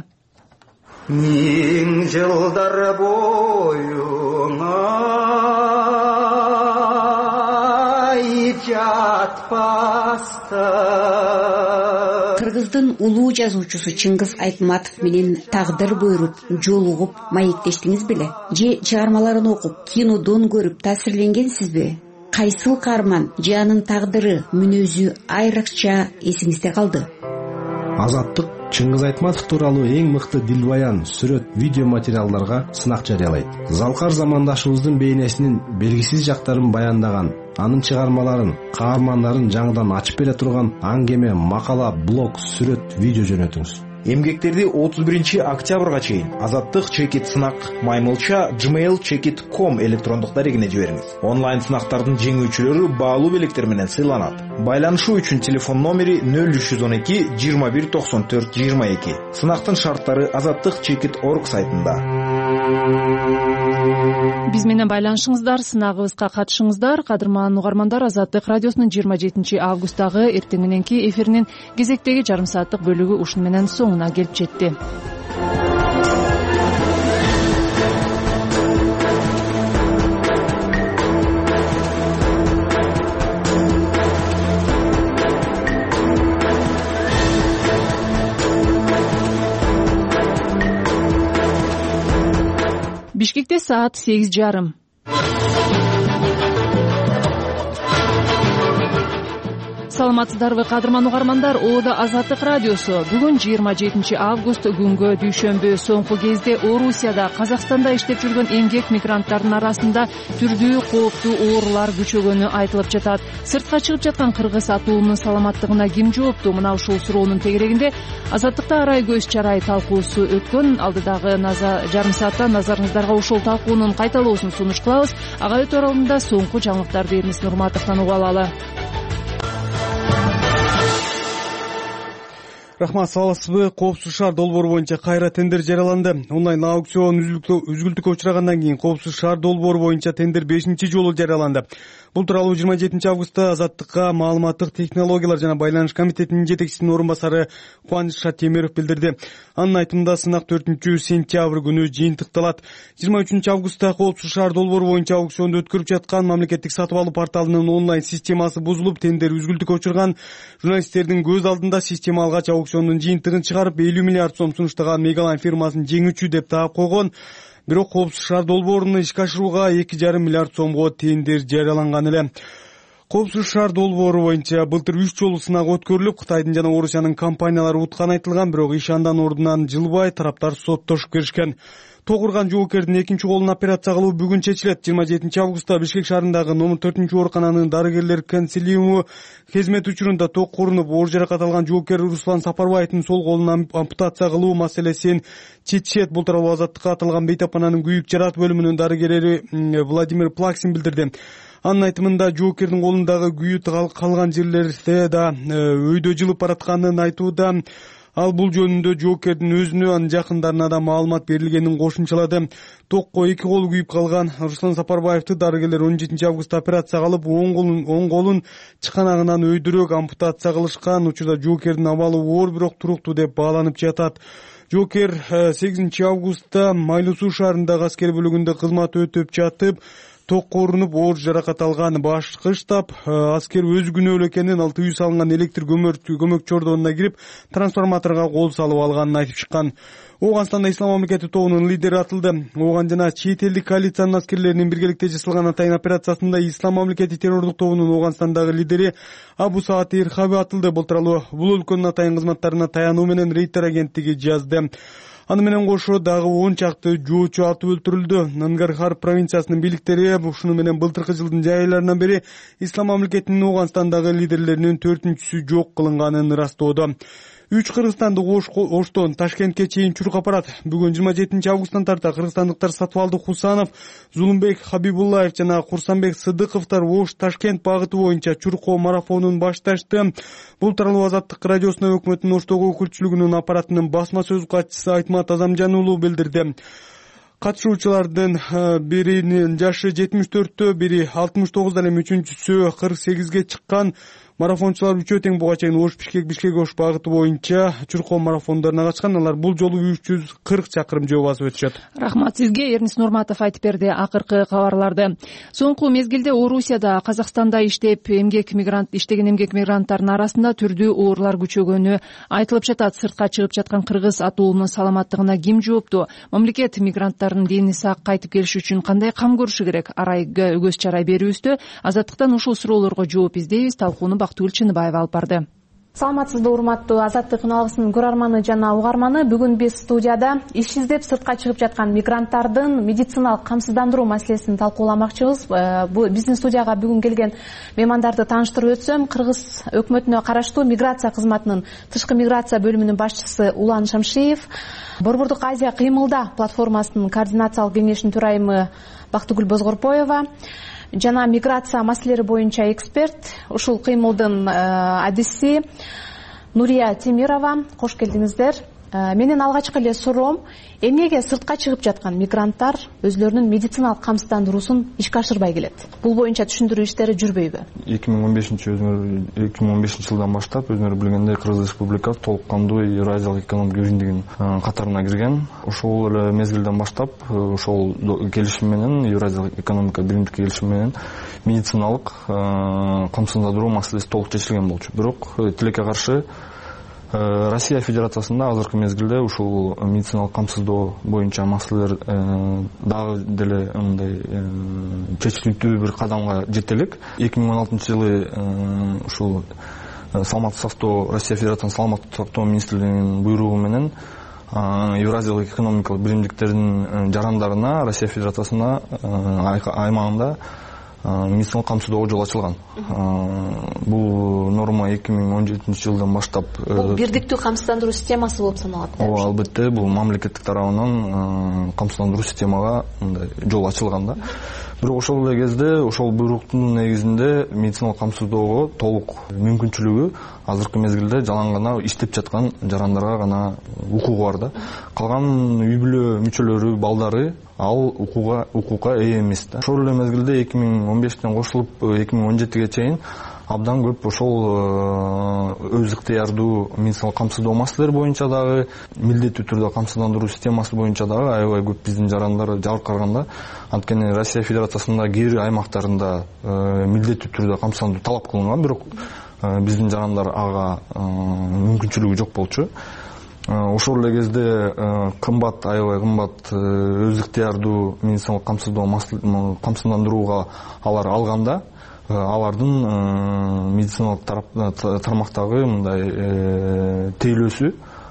Миң жылдар боюңа жатпаста. Кыргыздын улуу жазуучусу Чыңгыз Айтматов менен тагдыр буйруп, жолугуп маектештиңиз беле? Же чыгармаларын окуп, кинодон көрүп таасирленгенсизби? Кайсыл каарман же анын тагдыры, мүнөзү айрыкча эсиңизде калды? Азаттык Чыңгыз Айтматов тууралуу эң мыкты дилбаян, сүрөт, видео материалдарга сынак жарыялайт. Залкар замандашыбыздын бейнесинин белгисиз жактарын баяндаган, анын чыгармаларын, каармандарын жаңыдан ачып бере турган аңгеме, макала, блог, сүрөт, видео жөнөтүңүз. Эмгектерди 31 октябрга чейин Азаттык чекит сынак маймылча gmail.com электрондук дарегине жибериңиз. Онлайн сынактардын жеңүүчүлөрү баалуу белектер менен сыйланат. Байланышуу үчүн телефон номери 0312 21 94 22. Сынактын шарттары azattikchekit.org сайтында. Биз менен байланышыңыздар, сынагыбызга катышыңыздар. Кадырман угармандар, Азаттык радиосунун 27 августтагы эртеңиненки эфиринин кезектеги жарым сааттык бөлүгү ушуну менен соңуна келип жетти. Бишкекте саат 8:30. Саламатсыздарбы кадырман угармандар, Ода Азаттык радиосу. Бүгүн 27 август күнгө дүйшөмбү. Соңку кезде Орусияда, Казакстанда иштеп жүргөн эмгек мигранттардын арасында түрдүү кооптуу оорулар күчөгөнү айтылып жатат. Сыртка чыгып жаткан кыргыз атуунун саламаттыгына ким жоопту? Мына ушул суроонун тегерегинде Азаттыкта арай көз чарай талкуусу өткөн. Алдыдагы жарым саатта назарыңыздарга ушул талкуунун кайталоосун сунуш кылабыз. Ага өтөр алдында соңку жаңылыктарды Эрнис Нурматовдон угуп алалы. Рахмат, саламатсызбы? Коопсуз шаар долбоору боюнча кайра тендер жарыяланды. Онлайн аукцион үзгүлтүккө учурагандан кийин Коопсуз шаар долбоору боюнча тендер 5-чи жолу жарыяланды. Бул тууралуу 27 августта Азаттыкка маалыматтык технологиялар жана байланыш комитетинин жетекчисинин орун басары Кубаныч Шатемиров билдирди. Анын айтымында сынак 4-сентябрь күнү жыйынтыкталат. 23 августта Коопсуз шаар долбоору боюнча аукционду өткөрүп жаткан мамлекеттик сатып алуу порталынын онлайн системасы бузулуп, тендер үзгүлтүккө учурган. Журналисттердин көз алдында система алгач аукциондун жыйынтыгын чыгарып 50 миллиард сом сунуштаган Мегалайн фирмасын жеңүүчү деп таап койгон. Бирок Коопсуз шаар долбоорун ишке ашырууга 2,5 миллиард сомго тендер жарыяланган эле. Коопсуз шаар долбоору боюнча былтыр 3 жолу сынак өткөрүлүп, Кытайдын жана Орусиянын компаниялары утканы айтылган, бирок иш андан ордунан жылбай тараптар соттошуп келишкен. Тогурган жоокердин экинчи колун операция кылуу бүгүн чечилет. 27 августта Бишкек шаарындагы номер 4-оорукананын дарыгерлер консилиуму хизмет учурунда ток курунуп, оор жаракат алган жоокер Руслан Сапарбаевдин сол колун ампутация кылуу маселесин чечишет. Бул тууралуу Азаттыкка аталган бейтапананын күйүк жараат бөлүмүнүн дарыгери Владимир Плаксин билдирди. Анын айтымында жоокердин колундагы күйү калган жерлерде да өйдө жылып баратканын айтууда. Ал бул жөнүндө жоокердин өзүнө, анын жакындарына да маалымат берилгенин кошумчалады. Токко 2 колу күйүп калган Руслан Сапарбаевди дарыгерлер 17 августта операция кылып, оң колун чыканагынан өйдөрөөк ампутация кылышкан. Учурда жоокердин абалы оор, бирок туруктуу деп бааланып жатат. Жоокер 8 августта Майлуу суу шаарындагы аскер бөлүгүндө кызмат өтөп жатып, токко урунуп оор жаракат алган. Башкы штаб аскер өзү күнөөлүү экенин, ал түйүү салынган электр көмөк чордонуна кирип, трансформаторго кол салып алганын айтып чыккан. Ооганстанда Ислам мамлекети тобунун лидери атылды. Ооган жана чет элдик коалициянын аскерлеринин биргеликте жасалган атайын операциясында Ислам мамлекети террордук тобунун Ооганстандагы лидери Абу Саад Ирхаби атылды. Бул өлкөнүн атайын кызматтарына таянуу менен Рейтер агенттиги жазды. Аны менен кошо дагы 10 чакты жоочу атып өлтүрүлдү. Нангархар провинциясынын бийликтери ушуну менен былтыркы жылдын жай айларынан бери Ислам мамлекетинин Ооганстандагы лидерлеринин 4-сү жок кылынганын ырастоодо. 3 кыргызстандык Оштон Ташкентке чейин чурк апарат. Бүгүн 27 августтан тарта кыргызстандыктар Сатыбалды Хусанов, Зулумбек Хабибуллаев жана Курсанбек Сыдыковдор Ош-Ташкент багыты боюнча чуркоо марафонун башташты. Бул тууралуу Азаттык радиосуна өкмөттүн Оштогу өкүлчүлүгүнүн аппаратынын басма сөз катчысы Айтмат Азамжан уулу билдирди. Катышуучулардын биринин жашы 74-тө, бири 69, эми үчүнчүсү 48ге чыккан. Марафончулар үчөө тең буга чейин Ош-Бишкек-Бишкек-Ош багыты боюнча чуркоо марафондоруна катышкан. Алар бул жолу 340 чакырым жөө басып өтүшөт. Рахмат сизге, Эрнис Нурматов айтып берди акыркы кабарларды. Соңку мезгилде Орусияда, Казакстанда иштеген эмгек мигранттардын арасында түрдүү оорулар күчөгөнү айтылып жатат. Сыртка чыгып жаткан кыргыз атуунун саламаттыгына ким жоопту? Мамлекет мигранттардын дени сак кайтып келиши үчүн кандай кам көрүшү керек? Арай көз чарай берүүбүздө Азаттыктан ушул суроолорго жооп издейбиз. Талкууну Бактыгүл Чыныбаева алып барды. Саламатсызбы урматтуу Азаттык каналыбыздын көрөрманы жана угарманы. Бүгүн биз студияда иш издеп сыртка чыгып жаткан мигранттардын медициналык камсыздандыруу маселесин талкууламакчыбыз. Биздин студияга бүгүн келген меймандарды тааныштырып өтсөм, Кыргыз өкмөтүнө караштуу миграция кызматынын тышкы миграция бөлүмүнүн башчысы Улан Шамшиев, Борбордук Азия кыймылда платформасынын координациялык кеңешинин төрайымы Бактыгүл Бозгорбоева жана миграция маселелери боюнча эксперт, ушул кыймылдын адиси Нурия Темирова. Кош келдиңиздер. Менин алгачкы эле суроом, эмнеге сыртка чыгып жаткан мигранттар өзлөрүнүн медициналык камсыздандыруусун ишке ашырбай келет? Бул боюнча түшүндүрүү иштери жүрбөйбү? 2015 жылдан баштап өзүңөр билгендей Кыргыз Республикасы толук кандуу Евразиялык экономикалык биримдигинин катарына кирген. Ошол эле мезгилден баштап ошол келишим менен, Евразиялык экономикалык биримдик келишим менен медициналык камсыздандыруу маселеси толук чечилген болчу. Бирок тилекке каршы Россия Федерациясында азыркы мезгилде ушул медициналык камсыздоо боюнча маселелер дагы деле мындай чечиликтүү бир кадамга жете элек. 2016 жылы ушул саламаттык сактоо, Россия Федерациясынын саламаттык сактоо министрлигинин буйругу менен Евразиялык экономикалык биримдиктердин жарандарына Россия Федерациясына аймагында медициналык камсыздоого жол ачылган. Бул норма 2017 жылдан баштап бирдиктүү камсыздандыруу системасы болуп саналат. Ооба, албетте, бул мамлекеттик тарабынан камсыздандыруу системага жол ачылган да. Бирок ошол эле кезде ошол буйруктун негизинде медициналык камсыздоого толук мүмкүнчүлүгү азыркы мезгилде жалаң гана иштеп жаткан жарандарга гана укугу бар да. Калган үй бүлө мүчөлөрү, балдары ал укукка ээ эмес да. Ошол эле мезгилде 2015-тен кошулуп 2017-ге чейин абдан көп ошол өз ыктыярдуу медициналык камсыздоо маселелери боюнча дагы, милдеттүү түрдө камсыздандыруу системасы боюнча дагы аябай көп биздин жарандар жабыркаганда. Анткени Россия Федерациясында кээ бир аймактарында милдеттүү түрдө камсыздандыруу талап кылынган, бирок биздин жарандар ага мүмкүнчүлүгү жок болчу. Ошол эле кезде аябай кымбат өз ыктыярдуу медициналык камсыздандырууга алар алганда, алардын медициналык тармактагы мындай тейлөөсү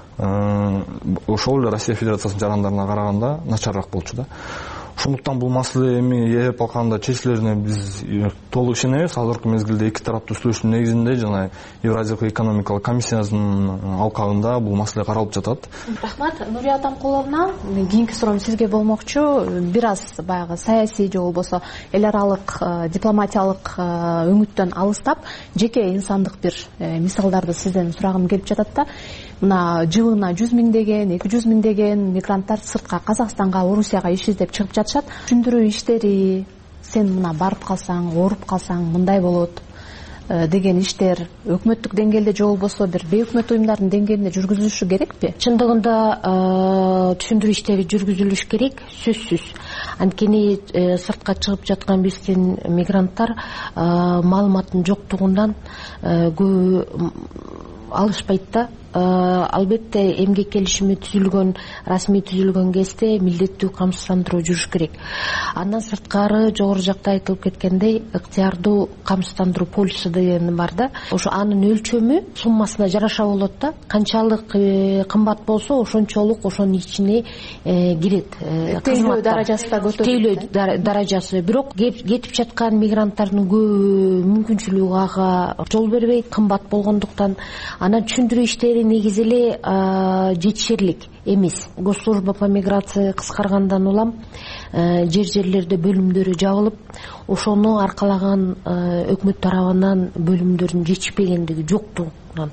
ошол эле Россия Федерациясынын жарандарына караганда начарыраак болчу да. Ошондуктан бул маселе эми ээп алганда чечилерине биз толук ишенебиз. Азыркы мезгилде эки тараптуу сүйлөшүүнүн негизинде жана Евразиялык экономикалык комиссиясынын алкагында бул маселе каралып жатат. Рахмат. Нурия Атамкуловна, кийинки суроом сизге болмокчу. Бир аз баягы саясий же болбосо эл аралык дипломатиялык өңүттөн алыстап, жеке инсандык бир мисалдарды сизден сурагым келип жатат да. Мына жылына 100 миңдеген, 200 миңдеген мигранттар сыртка, Казакстанга, Орусияга иш издеп чыгып жатышат. Түшүндүрүү иштери, сен мына барып калсаң, ооруп калсаң мындай болот деген иштер өкмөттүк деңгээлде же болбосо бир бейөкмөт уюмдардын деңгээлинде жүргүзүлүшү керекпи? Чындыгында түшүндүрүү иштери жүргүзүлүш керек, сөзсүз. Анткени сыртка чыгып жаткан биздин мигранттар маалыматтын жоктугунан көбү алышпайт да. Албетте эмгек келишими түзүлгөн, расмий түзүлгөн кезде милдеттүү камсыздандыруу жүрүш керек. Андан сырткары жогору жакта айтылып кеткендей, ыктыярдуу камсыздандыруу полису деген бар да. Ошо анын өлчөмү суммасына жараша болот да. Канчалык кымбат болсо, ошончолук ошонун ичине кирет. Тейлөө даражасы да көтөрүлөт. Тейлөө даражасы. Бирок кетип жаткан мигранттардын көбү мүмкүнчүлүгү ага жол бербейт, кымбат болгондуктан. Анан түшүндүрүү иштери негизи эле жетишерлик эмес. Госслужба по миграции кыскаргандан улам жерлерде бөлүмдөрү жабылып, ошону аркалаган өкмөт тарабынан бөлүмдөрдүн жетишпегендиги, жоктугунан.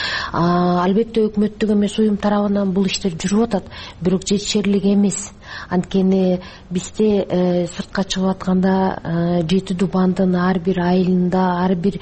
Албетте өкмөттүк эмес уюм тарабынан бул иштер жүрүп атат, бирок жетишерлик эмес. Анткени бизде сыртка чыгып атканда 7 дубандын ар бир айылында, ар бир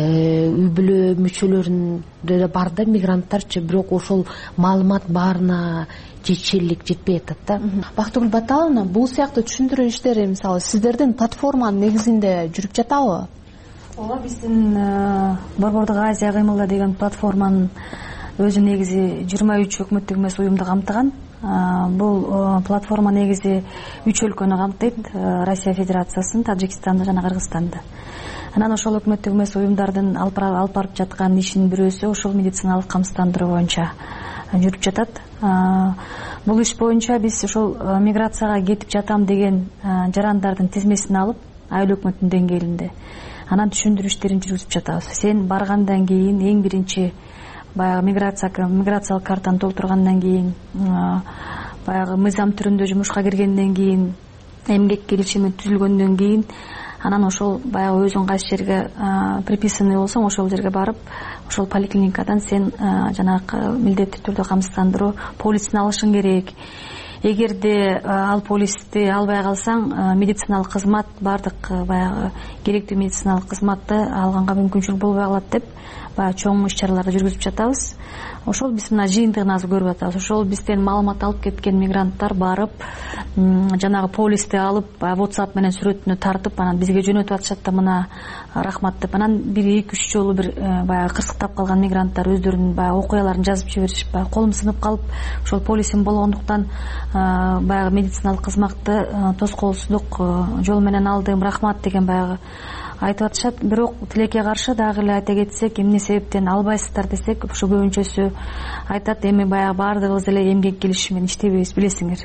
үй бүлө мүчөлөрүндө бар да мигранттарчы, бирок ошол маалымат баарына жетишерлик жетпей атат да. Бактыгүл Баталовна, бул сыяктуу түшүндүрүү иштери мисалы сиздердин платформанын негизинде жүрүп жатабы? Ооба, биздин Борбордук Азия кыймылда деген платформанын өзү негизи 23 өкмөттүк эмес уюмду камтыган. Бул платформа негизи 3 өлкөнү камтыйт: Россия Федерациясын, Тажикстанды жана Кыргызстанды. Анан ошол өкмөттүк эмес уюмдардын алып барып жаткан ишинин бирөөсү ошол медициналык камсыздандыруу боюнча жүрүп жатат. Бул иш боюнча биз ошол миграцияга кетип жатам деген жарандардын тизмесин алып, айыл өкмөтүнүн деңгээлинде анан түшүндүрүү иштерин жүргүзүп жатабыз. Сен баргандан кийин эң биринчи баягы миграциялык картаны толтургандан кийин, баягы мыйзам түрүндө жумушка киргенден кийин, эмгек келишими түзүлгөндөн кийин, анан ошол баягы өзүң кайсы жерге приписанный болсоң, ошол жерге барып, ошол поликлиникадан сен жанагы милдеттүү түрдө камсыздандыруу полисин алышың керек. Эгерде ал полисти албай калсаң, медициналык кызмат, баардык баягы керектүү медициналык кызматты алганга мүмкүнчүлүк болбой калат деп баягы чоң иш-чараларды жүргүзүп жатабыз. Ошол биз мына жыйынтыгын азыр көрүп атабыз. Ошол бизден маалымат алып кеткен мигранттар барып, жанагы полисти алып, WhatsApp менен сүрөтүнө тартып, анан бизге жөнөтүп атышат да, мына рахмат деп. Анан 1-2-3 жолу бир баягы кырсыктап калган мигранттар өздөрүнүн баягы окуяларын жазып жиберишип, баягы колум сынып калып, ошол полисим болгондуктан баягы медициналык кызматты тоскоолсуздук жол менен алдым, рахмат деген баягы айтып атышат. Бирок тилекке каршы дагы эле айта кетсек, эмне себептен албайсыздар десек, ошо көбүнчөсү айтат: эми баягы баардыгыбыз эле эмгек келишими менен иштебейбиз, билесиңер.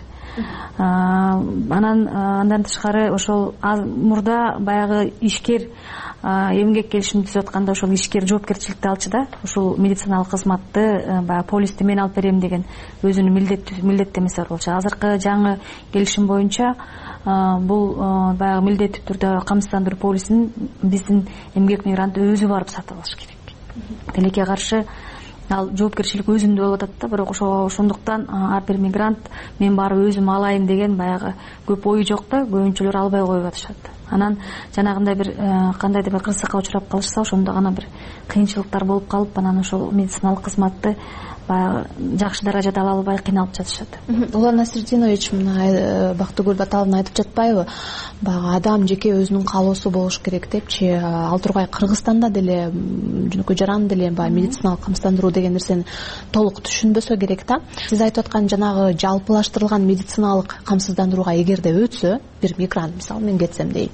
Андан тышкары ошол мурда баягы ишкер эмгек келишимин түзүп атканда ошол ишкер жоопкерчиликти алчу да, ушул медициналык кызматты баягы полисти мен алып берем деген өзүнүн милдеттемеси бар болчу. Азыркы жаңы келишим боюнча бул баягы милдеттүү түрдө камсыздандыруу полисин биздин эмгек мигрант өзү барып сатып алыш керек. Тилекке каршы ал жоопкерчилик өзүндө болуп атат да, бирок ошондуктан ар бир мигрант мен барып өзүм алайын деген баягы көп ою жок да, көбүнчөлөр албай коюп атышат. Анан жанагындай бир кандайдыр бир кырсыкка учурап калышса, ошондо гана бир кыйынчылыктар болуп калып, анан ошол медициналык кызматты баягы жакшы даражада ала албай кыйналып жатышат. Улан Насирдинович мына Бактыгүл Баталовна айтып жатпайбы? Баягы адам жеке өзүнүн каалоосу болуш керек депчи. Ал тургай Кыргызстанда деле жөнөкөй жаран деле баягы медициналык камсыздандыруу деген нерсени толук түшүнбөсө керек да. Сиз айтып аткан жанагы жалпылаштырылган медициналык камсыздандырууга эгерде өтсө, бир мигрант мисалы мен кетсем дейт,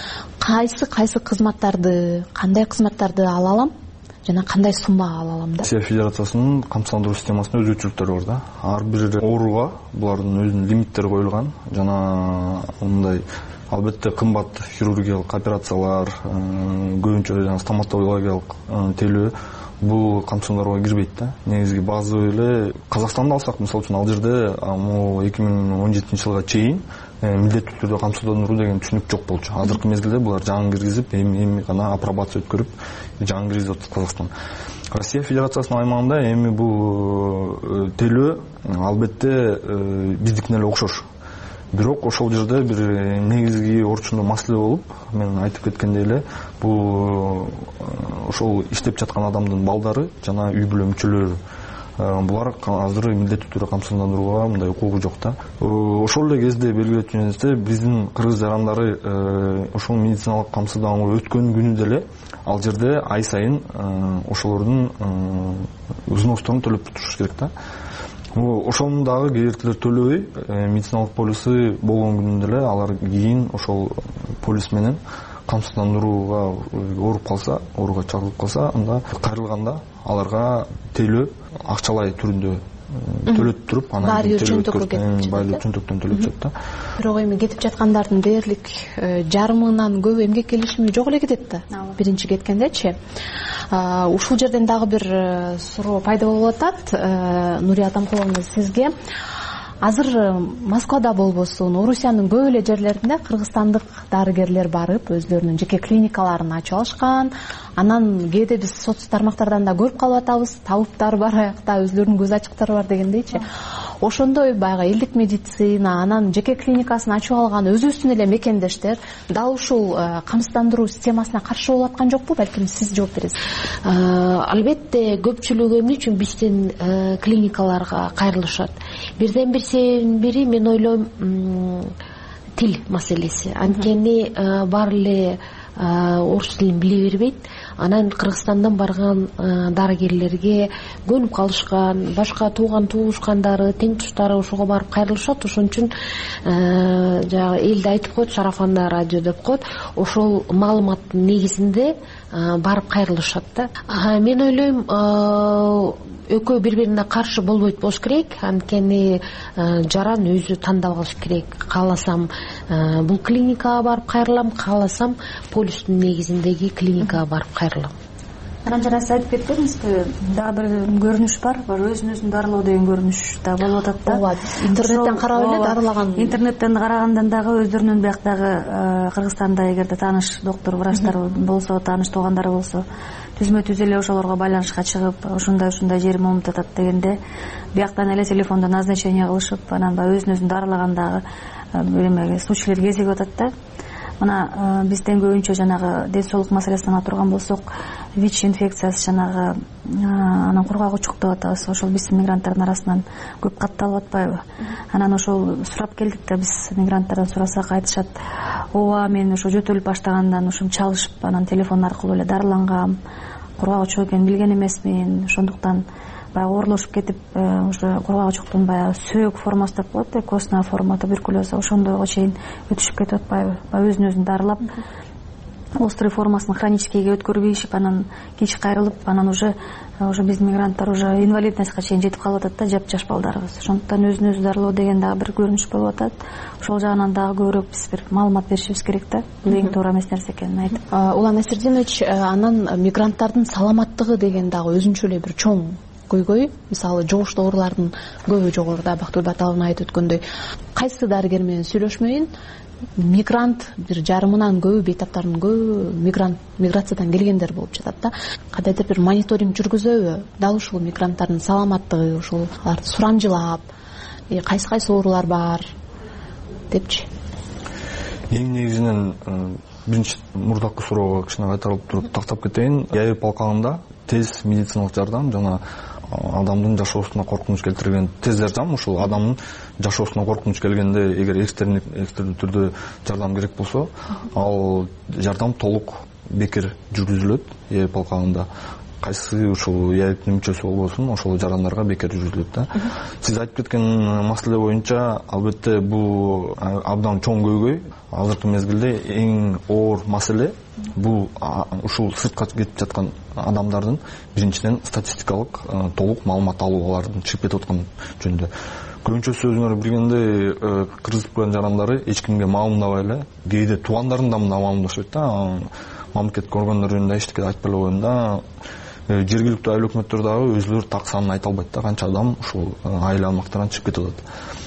кайсы кызматтарды, кандай кызматтарды ала алам жана кандай суммага ала алам да? Россия Федерациясынын камсыздандыруу системасында өзгөчөлүктөр бар да. Ар бир ооруга булардын өзүнүн лимиттери коюлган. Жана мындай албетте кымбат хирургиялык операциялар, көбүнчө жана стоматологиялык телөө бул камсыздандырууга кирбейт да. Негизги базовый эле Казакстанды алсак, мисалы үчүн, ал жерде 2017-жылга чейин милдеттүү түрдө камсыздандыруу деген түшүнүк жок болчу. Азыркы мезгилде булар жаңы киргизип, эми гана апробация өткөрүп, жаңы киргизип атат Казакстан. Россия Федерациясынын аймагында эми бул телөө албетте биздикине эле окшош. Бирок ошол жерде бир негизги орчундуу маселе болуп, мен айтып кеткендей эле, бул ошол иштеп жаткан адамдын балдары жана үй бүлө мүчөлөрү. Булар азыр милдеттүү түрдө камсыздандырууга мындай укугу жок да. Ошол эле кезде белгилеп өткөнүбүздөй, биздин кыргыз жарандары ошол медициналык камсыздандырууга өткөн күнү деле ал жерде ай сайын ошолордун взносторун төлөп туруш керек да. Ошонун дагы кедергилер төлөбөй, медициналык полиси болгон күнүндө эле алар кийин ошол полис менен камсыздандырууга ооруп калса, ооруга чалдыгып калса, анда кайрылганда аларга телөө акчалай түрүндө төлөтүп туруп, анан чөнтөктөн төлөп жатат да. Бирок эми кетип жаткандардын дээрлик жарымынан көбү эмгек келишими жок эле кетет да. Биринчи кеткендечи. Ушул жерден дагы бир суроо пайда болуп атат. Нурия Атамкуловна, сизге азыр Москвада болбосун, Орусиянын көп эле жерлеринде кыргызстандык дарыгерлер барып өздөрүнүн жеке клиникаларын ачып алышкан. Анан кээде биз соц тармактардан да көрүп калып атабыз, табыптар бар аякта, өздөрүнүн көз ачыктары бар дегендейчи. Ошондой баягы элдик медицина, анан жеке клиникасын ачып алган өзүбүздүн эле мекендештер дал ушул камсыздандыруу системасына каршы болуп аткан жокпу? Балким сиз жооп бересиз. Албетте көпчүлүгү эмне үчүн биздин клиникаларга кайрылышат? Бирден бир себебинин бири, мен ойлойм, тил маселеси. Анткени баары эле орус тилин биле бербейт. Анан Кыргызстандан барган дарыгерлерге көнүп калышкан, башка тууган туушкандары, тең туштары ошого барып кайрылышат. Ошон үчүн жана элде айтып коет, сарафанда радио деп коет, ошол маалыматтын негизинде барып кайрылышат да. Мен ойлойм, экөө бири-бирине каршы болбойт болуш керек. Анткени жаран өзү тандап алыш керек. Кааласам бул клиникага барып кайрылам, кааласам полюстун негизиндеги клиникага барып кайрылам. Анан жана сиз айтып кетпедиңизби, дагы бир көрүнүш бар, өзүн-өзүн дарылоо деген көрүнүш да болуп атат да. Ооба, интернеттен карап эле дарылаган. Интернеттен карагандан дагы өздөрүнүн бияктагы Кыргызстанда эгерде тааныш доктор, врачтар болсо, тааныш туугандары болсо, түзмө-түз эле ошолорго байланышка чыгып, ушундай жерим оомут атат дегенде, бияктан эле телефондо назначение кылышып, анан баягы өзүн-өзүн дарылаган дагы случайлар кезигип атат да. Мына бизден көбүнчө жанагы ден соолук маселесине турган болсок, ВИЧ инфекциясы жанагы анан кургак учук деп атабыз. Ошол биздин мигранттардын арасынан көп катталып атпайбы? Анан ошол сурап келдик да, биз мигранттардан сурасак айтышат, ооба мен ошо жөтөлүп баштагандан ушум чалышып, анан телефон аркылуу эле дарылангам, кургак учук экенин билген эмесмин. Ошондуктан баягы оорлошуп кетип, уже кургак учуктун баягы сөөк формасы деп коет, костная форма туберкулеза, ошондойго чейин өтүшүп кетип атпайбы? Баягы өзүн-өзүн дарылап, острый формасын хроническийге өткөрбөйшүп, анан кийинчи кайрылып, анан уже биздин мигранттар уже инвалидностька чейин жетип калып атат да, жап-жаш балдарыбыз. Ошондуктан өзүн-өзү дарылоо деген дагы бир көрүнүш болуп атат. Ошол жагынан дагы көбүрөөк биз бир маалымат беришибиз керек да. Бул эң туура эмес нерсе экенин айтып. Улан Насирдинович, анан мигранттардын саламаттыгы деген дагы өзүнчө эле бир чоң көйгөй. Мисалы, жугуштуу оорулардын көбү жогоруда Бактыбек Баталовдун айтып өткөндөй, кайсы дарыгер менен сүйлөшмөйүн, мигрант бир жарымынан көбү, бейтаптардын көбү миграциядан келгендер болуп жатат да. Кадайдыр бир мониторинг жүргүзөбү? Дал ушул мигранттардын саламаттыгы, ушул аларды сурамжылап, кайсы оорулар бар депчи. Эң негизинен биринчи мурдакы суроого кичине кайтарылып туруп тактап кетейин. Яйып калганда тез медициналык жардам жана адамдын жашоосуна коркунуч келтирген тез жардам, ушул адамдын жашоосуна коркунуч келгенде эгер экстрендүү түрдө жардам керек болсо, ал жардам толук бекер жүргүзүлөт. Яйып калганда кайсы ушул яйыптын мүчөсү болбосун, ошол жарандарга бекер жүргүзүлөт да. Сиз айтып кеткен маселе боюнча, албетте бул абдан чоң көйгөй. Азыркы мезгилде эң оор маселе бул ушул сыртка кетип жаткан адамдардын биринчиден статистикалык толук маалымат алуу, алардын чыгып кетип аткан жөнүндө. Көбүнчөсү өзүңөр билгендей, кыргыз жарандары эч кимге маалымдабай эле, кээде туугандарын да мындай маалымдашпайт да. Мамлекеттик органдар жөнүндө эчтеке айтып эле коеюн да. Жергиликтүү айыл өкмөттөр дагы өзүлөрү так санын айта албайт да, канча адам ушул айыл аймактардан чыгып кетип атат.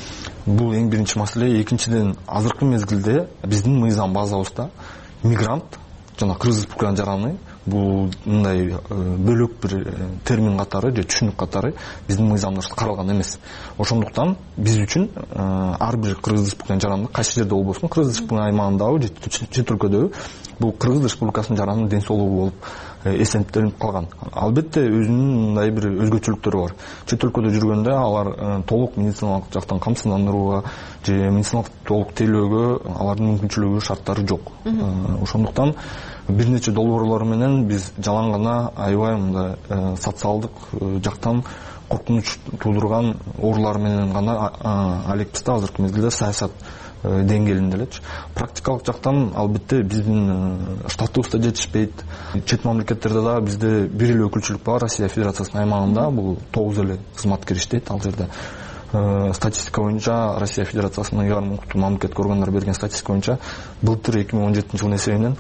Бул эң биринчи маселе. Экинчиден, азыркы мезгилде биздин мыйзам базабызда мигрант жана кыргыз жараны бул мындай бөлөк бир термин катары же түшүнүк катары биздин мыйзамда каралган эмес. Ошондуктан биз үчүн ар бир кыргыз жараны кайсы жерде болбосун, кыргыз аймагындабы же чет өлкөдөгү, бул Кыргыз Республикасынын жаранын ден соолугу болуп эсептелип калган. Албетте өзүнүн мындай бир өзгөчөлүктөрү бар. Чет өлкөдө жүргөндө алар толук медициналык жактан камсыздандырууга же медициналык толук тейлөөгө алардын мүмкүнчүлүгү, шарттары жок. Ошондуктан бир нече долбоорлор менен биз жалаң гана аябай мындай социалдык жактан коркунуч туудурган оорулар менен гана алекпиз да азыркы мезгилде саясат деңгээлинде элечи. Практикалык жактан албетте биздин штатыбызда жетишпейт. Чет мамлекеттерде да бизде бир эле өкүлчүлүк бар, Россия Федерациясынын аймагында, бул 9 эле кызматкер иштейт ал жерде. Статистика боюнча Россия Федерациясынын укуктуу мамлекеттик органдар берген статистика боюнча былтыр 2017 жылдын эсебинен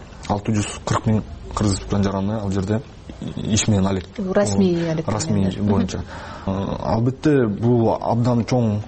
640 миң кыргыз жараны ал жерде иш менен алек. Расмий боюнча. Албетте бул абдан чоң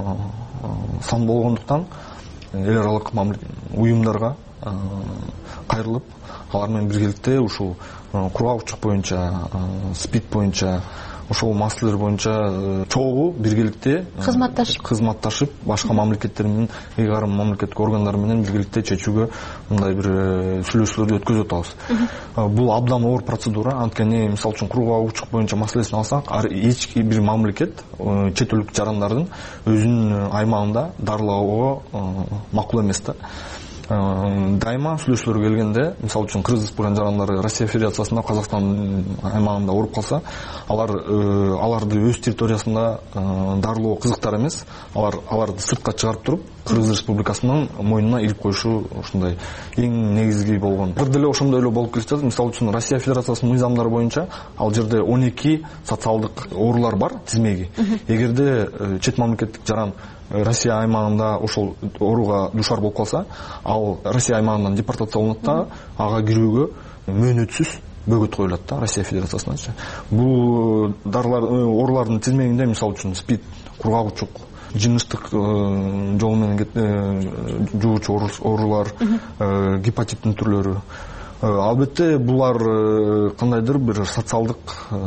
сан болгондуктан эл аралык уюмдарга кайрылып, алар менен биргеликте ушул кургак учук боюнча, СПИД боюнча, ошол маселелер боюнча чогуу биргеликте кызматташып, башка мамлекеттер менен, ыйгарым мамлекеттик органдар менен биргеликте чечүүгө мындай бир сүйлөшүүлөрдү өткөзүп атабыз. Бул абдан оор процедура. Анткени, мисалы үчүн, кургак учук боюнча маселесин алсак, эч бир мамлекет чет өлкө жарандардын өзүнүн аймагында дарылоого макул эмес да. дайыма сүйлөшүүлөр келгенде, мисалы үчүн Кыргыз Республикасынын жарандары Россия Федерациясында, Казакстан аймагында ооруп калса, аларды өз территориясында дарылоо кызыктар эмес. Аларды сыртка чыгарып туруп, Кыргыз Республикасынын мойнуна илип коюшу ушундай эң негизги болгон. Бир деле ошондой эле болуп келе жатат. Мисалы үчүн Россия Федерациясынын мыйзамдары боюнча ал жерде 12 социалдык оорулар бар тизмеги. Эгерде чет мамлекеттик жаран Россия аймагында ошол ооруга душар болуп калса, ал Россия аймагынан депортацияланат да, ага кирүүгө мөөнөтсүз бөгөт коюлат да Россия Федерациясынан. Бул оорулардын тизмегинде мисалы үчүн СПИД, кургак учук, жыныстык жол менен жуучу оорулар, гепатиттин түрлөрү. Албетте булар кандайдыр бир социалдык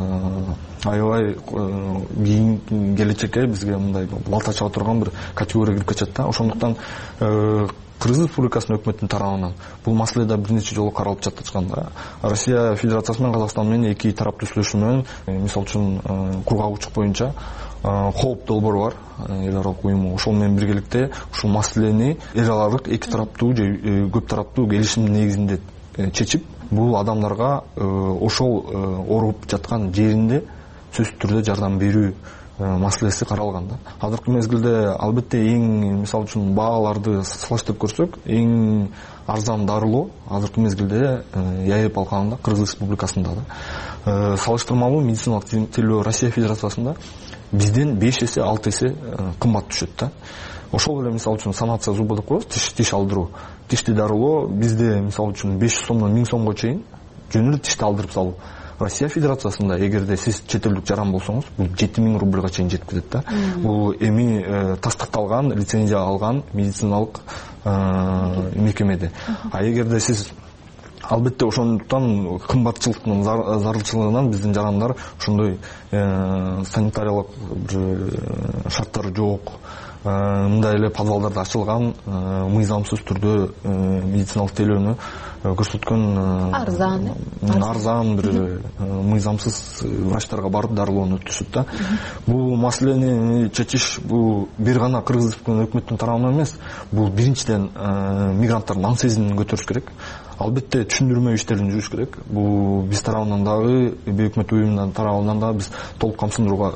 аябай кийин келечекке бизге мындай балта чаба турган бир категория кирип кетет да. Ошондуктан Кыргыз Республикасынын өкмөтүнүн тарабынан бул маселе да бир нече жолу каралып жаткан да. Россия Федерациясы менен Казакстан менен эки тараптуу сүйлөшүү менен, мисалы үчүн кургак учук боюнча ХООП долбоору бар, эл аралык уюму. Ошол менен биргеликте ушул маселени эл аралык эки тараптуу же көп тараптуу келишимдин негизинде чечип, бул адамдарга ошол ооруп жаткан жеринде сөзсүз түрдө жардам берүү маселеси каралган да. Азыркы мезгилде албетте эң, мисалы үчүн бааларды салыштырып көрсөк, эң арзан дарылоо азыркы мезгилде ЯЭП алкагында Кыргыз Республикасында да. Салыштырмалуу медициналык тизимдөө Россия Федерациясында бизден 5 эсе 6 эсе кымбат түшөт да. Ошол эле мисалы үчүн санация зуба деп коебуз, тиш алдыруу. Тишти дарылоо бизде мисалы үчүн 500 сомдон 1000 сомго чейин жөнүрө тишти алдырып салуу. Россия Федерациясында эгерде сиз чет элдик жаран болсоңуз, бул 7000 рубльга чейин жетип кетет да. Бул эми тастыкталган, лицензия алган медициналык мекемеде. А эгерде сиз албетте ошондуктан кымбатчылыктын зарылчылыгынан биздин жарандар ошондой санитариялык шарттары жок, мындай эле подвалдарда ачылган мыйзамсыз түрдө медициналык тейлөөнү көрсөткөн арзан бир мыйзамсыз врачтарга барып дарылоону өтүшөт да. Бул маселени чечиш бул бир гана Кыргыз өкмөттүнүн тарабынан эмес, бул биринчиден мигранттардын аң сезимин көтөрүш керек. Албетте түшүндүрмө иштерин жүрүш керек. Бул биз тарабынан дагы, өкмөт уюмунун тарабынан да биз толук камсындырууга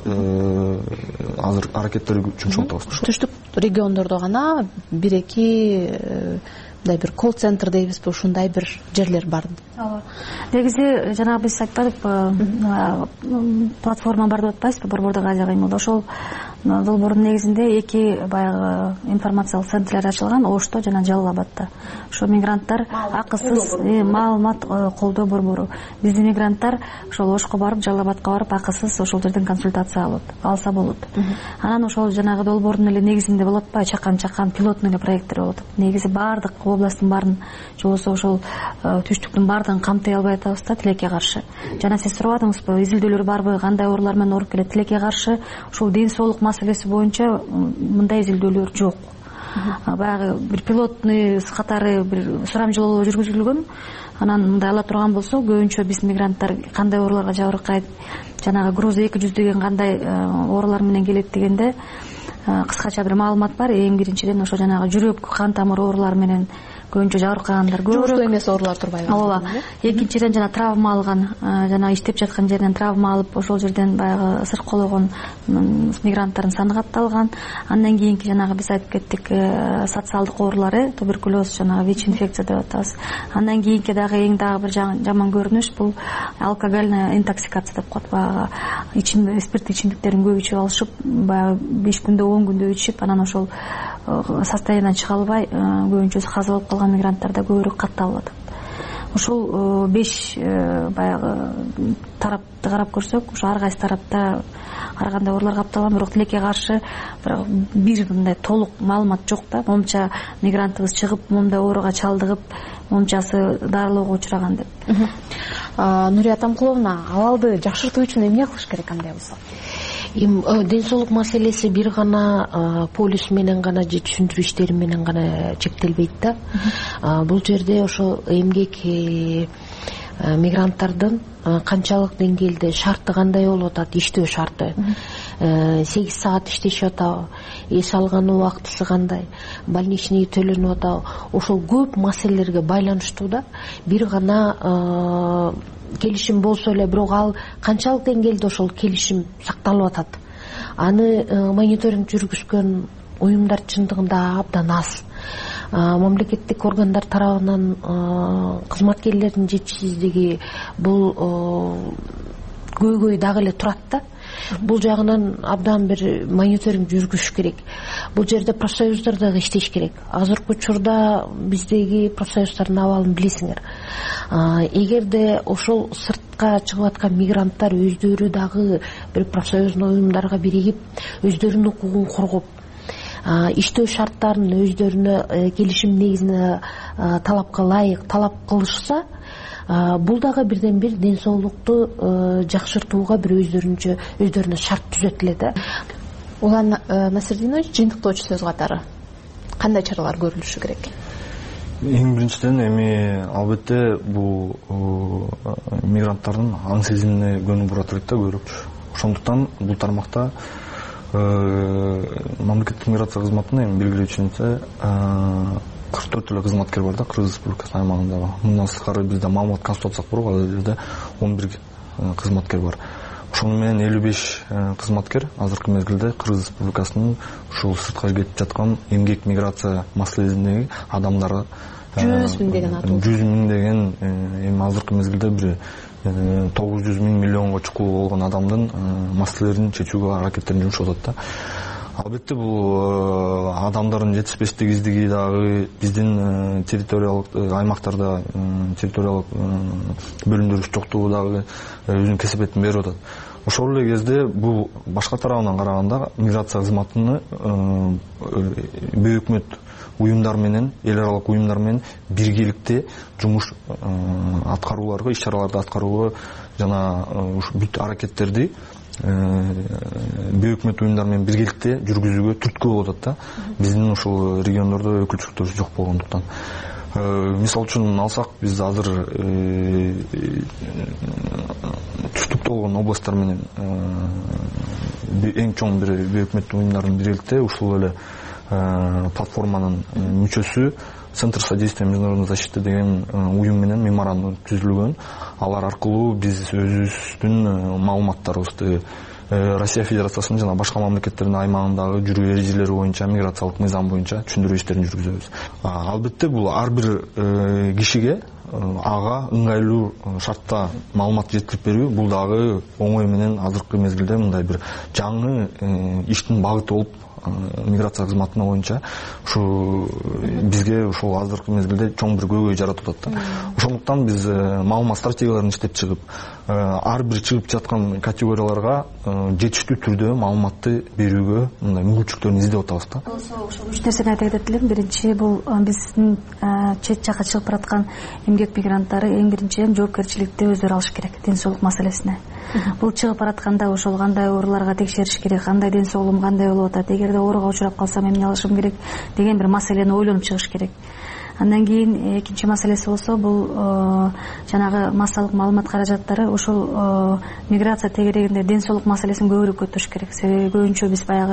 азыр аракеттер жумшап атабыз. Түштүк региондордо гана бир-эки мындай бир колл-центр дейбизби, ушундай бир жерлер бар. Ооба. Негизи жанагы биз айтпадыкпы, платформа бар деп атпайбызбы, Борбордук Азия кыймылда. Ошол долбоордун негизинде эки баягы информациялык центрлер ачылган, Ошто жана Жалал Абадта. Ошо мигранттар акысыз маалымат колдоо борбору. Биздин мигранттар ошол Ошко барып, Жалал Абадка барып акысыз ошол жерден консультация алса болот. Анан ошол жанагы долбоордун эле негизинде болот атпайбы, чакан пилоттун эле проекттери болот. Негизи баардык областтын баарын, же болбосо ошол түштүктүн баардыгын камтый албай атабыз да тилекке каршы. Жана сиз сурабадыңызбы, изилдөөлөр барбы, кандай оорулар менен ооруп келет? Тилекке каршы ушул ден соолук маселеси боюнча мындай изилдөөлөр жок. Баягы бир пилотный катары бир сурамжылоо жүргүзүлгөн. Анан мындай ала турган болсо, көбүнчө биз мигранттар кандай ооруларга жабыркайт, жанагы грузу 200 деген кандай оорулар менен келет дегенде кыскача бир маалымат бар. Эң биринчиден ошо жанагы жүрөк, кан тамыр оорулары менен көбүнчө жабыркагандар көп. Жугуштуу эмес оорулар турбайбы? Ооба. Экинчиден жана травма алган, жана иштеп жаткан жеринен травма алып, ошол жерден баягы сыркоологон мигранттардын саны катталган. Андан кийинки жанагы биз айтып кеттик, социалдык оорулар, туберкулез, жанагы ВИЧ-инфекция деп атабыз. Андан кийинки дагы эң дагы бир жаман көрүнүш бул алкогольная интоксикация деп коет. Баягы спирттик ичимдиктерин көп ичип алышып, баягы 5 күндө 10 күндө ичип, анан ошол состояниедан чыга албай көбүнчөсү каза болуп калган мигранттарда көбүрөөк катталып атат. Ушул 5 баягы тарапты карап көрсөк, ошо ар кайсы тарапта ар кандай оорулар капталган, бирок тилекке каршы бир мындай толук маалымат жок да. Момча мигрантыбыз чыгып, момундай ооруга чалдыгып, момчасы дарылоого учураган деп. Нурия Атамкуловна, абалды жакшыртуу үчүн эмне кылыш керек кандай болсо? Ден соолук маселеси бир гана полис менен гана же түшүндүрүү иштери менен гана чектелбейт да. Бул жерде ошо эмгек мигранттардын канчалык деңгээлде шарты кандай болуп атат, иштөө шарты 8 саат иштешип атабы, эс алган убактысы кандай, больничный төлөнүп атабы, ошол көп маселелерге байланыштуу да. Бир гана келишим болсо эле, бирок ал канчалык деңгээлде ошол келишим сакталып атат, аны мониторинг жүргүзгөн уюмдар чындыгында абдан аз. Мамлекеттик органдар тарабынан кызматкерлердин жетишсиздиги бул көйгөй дагы эле турат да. Бул жагынан абдан бир мониторинг жүргүзүш керек. Бул жерде профсоюздар дагы иштеш керек. Азыркы учурда биздеги профсоюздардын абалын билесиңер. Эгерде ошол сыртка чыгып аткан мигранттар өздөрү дагы бир профсоюздун уюмдарга биригип, өздөрүнүн укугун коргоп, иштөө шарттарын өздөрүнө келишим негизинде талапка ылайык талап кылышса, бул дагы бирден бир ден соолукту жакшыртууга бир өздөрүнө шарт түзөт эле да. Улан Насирдинович, жыйынтыктоочу сөз катары кандай чаралар көрүлүшү керек? Эң биринчиден эми албетте бул мигранттардын аң сезимине көңүл бура турат да көбүрөөкчү. Ошондуктан бул тармакта мамлекеттик миграция кызматында эми белгилөөчүнүсө 44 эле кызматкер бар да Кыргыз Республикасынын аймагында. Мындан сырткары бизде маалымат консультациялык бирок, ал жерде 11 кызматкер бар. Ошону менен 55 кызматкер азыркы мезгилде Кыргыз Республикасынын ушул сыртка кетип жаткан эмгек миграция маселесиндеги адамдары 100 миң деген эми азыркы мезгилде бир 900 миң миллионго чукул болгон адамдын маселелерин чечүүгө аракеттерин жүргүзүп атат да. Албетте бул адамдардын жетишпестиги дагы биздин территориялык аймактарда территориялык бөлүмдөр жоктугу дагы өзүнүн кесепетин берип атат. Ошол эле кезде бул башка тарабынан караганда миграция кызматыны бейөкмөт уюмдар менен, эл аралык уюмдар менен биргеликте жумуш аткарууларга, иш-чараларды аткарууга жана бүт аракеттерди бейөкмөт уюмдар менен биргеликте жүргүзүүгө түрткү болуп атат да. Биздин ушул региондордо өкүлчүлүктөр жок болгондуктан. Мисал үчүн алсак, биз азыр түштүктө болгон областтар менен эң чоң бир бейөкмөт уюмдардын биргеликте ушул эле платформанын мүчөсү Центр содействия международной защиты деген уюм менен меморандум түзүлгөн. Алар аркылуу биз өзүбүздүн маалыматтарыбызды Россия Федерациясынын жана башка мамлекеттердин аймагындагы жүрүү эрежелери боюнча, миграциялык мыйзам боюнча түшүндүрүү иштерин жүргүзөбүз. Албетте бул ар бир кишиге ага ыңгайлуу шартта маалымат жеткирип берүү бул дагы оңой менен азыркы мезгилде мындай бир жаңы иштин багыты болуп миграция кызматына боюнча ушу бизге ушул азыркы мезгилде чоң бир көйгөй жаратып атат да. Ошондуктан биз маалымат стратегияларын иштеп чыгып, ар бир чыгып жаткан категорияларга жетиштүү түрдө маалыматты берүүгө мындай мүмкүнчүлүктөрүн издеп атабыз да. Ошол үч нерсени айта кетет элем. Биринчи, бул биздин чет жакка чыгып бараткан эмгек мигранттары эң биринчиден жоопкерчиликти өздөрү алыш керек ден соолук маселесине. Бул чыгып баратканда ошол кандай ооруларга текшериш керек, кандай ден соолугум кандай болуп атат, эгерде ооруга учурап калсам эмне алышым керек деген бир маселени ойлонуп чыгыш керек. Андан кийин экинчи маселеси болсо, бул жанагы массалык маалымат каражаттары ошол миграция тегерегинде ден соолук маселесин көбүрөөк көтөрүш керек. Себеби көбүнчө биз баягы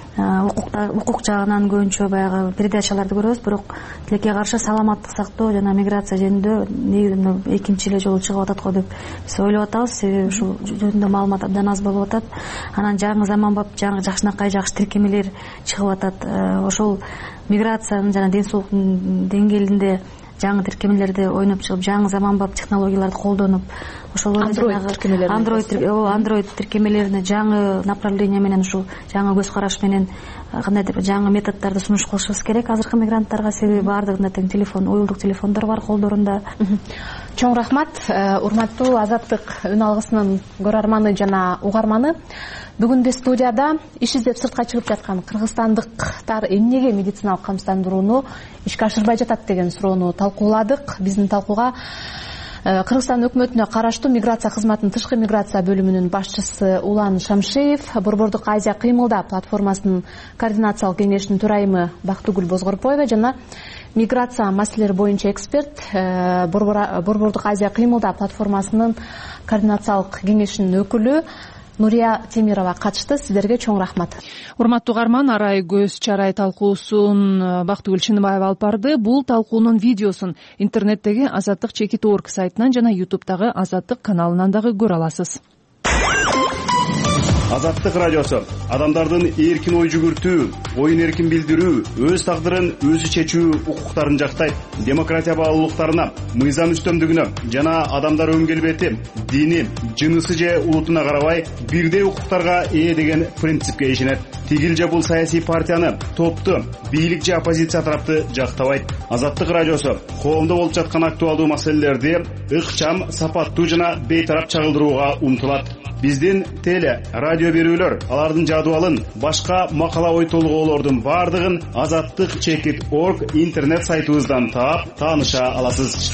укук жагынан көбүнчө баягы передачаларды көрөбүз, бирок тилекке каршы саламаттык сактоо жана миграция жөнүндө экинчи эле жолу чыгып атат го деп биз ойлоп атабыз. Себеби ушул жөнүндө маалымат абдан аз болуп атат. Анан жаңы заманбап жакшынакай жакшы тиркемелер чыгып атат. Ошол миграциянын жана ден соолуктун деңгээлинде жаңы тиркемелерди ойноп чыгып, жаңы заманбап технологияларды колдонуп, ошол Android тиркемелерине жаңы направление менен, ушул жаңы көз караш менен кандайдыр жаңы методдорду сунуш кылышыбыз керек азыркы мигранттарга. Себеби баардыгында тең телефон, уюлдук телефондор бар колдорунда. Чоң рахмат, урматтуу Азаттык үн алгысынын көрөрманы жана угарманы. Бүгүн биз студияда иш издеп сыртка чыгып жаткан кыргызстандыктар эмнеге медициналык камсыздандырууну ишке ашырбай жатат деген суроону талкууладык. Биздин талкууга Кыргызстан өкмөтүнө караштуу миграция кызматынын тышкы миграция бөлүмүнүн башчысы Улан Шамшиев, Борбордук Азия кыймылда платформасынын координациялык кеңешинин төрайымы Бактыгүл Бозгорпоева жана миграция маселелери боюнча эксперт, Борбордук Азия кыймылдаа платформасынын координациялык кеңешинин өкүлү Нурия Темирова катышты. Сиздерге чоң рахмат. Урматтуу угарман, арай көз чарай талкуусун Бактыгүл Чыныбаева алып барды. Бул талкуунун видеосун интернеттеги Азаттык.org сайтынан жана YouTube'дагы Азаттык каналынан дагы көрө аласыз. Азаттык радиосу адамдардын эркин ой жүгүртүү, оюн эркин билдирүү, өз тагдырын өзү чечүү укуктарын жактайт. Демократия баалуулуктарына, мыйзам үстөмдүгүнө жана адамдар өңгелбети, дини, жынысы же улутуна карабай бирдей укуктарга ээ деген принципке ишенет. Тигил же бул саясий партияны, топту, бийлик же оппозиция тарапты жактабайт. Азаттык радиосу коомдо болуп жаткан актуалдуу маселелерди ыкчам, сапаттуу жана бейтарап чагылдырууга умтулат. Биздин теле, радио берүүлөр, алардын жадыбалын, башка макала ой толгоолордун бардыгын Azattık.org интернет сайтыбыздан таап, тааныша аласыз.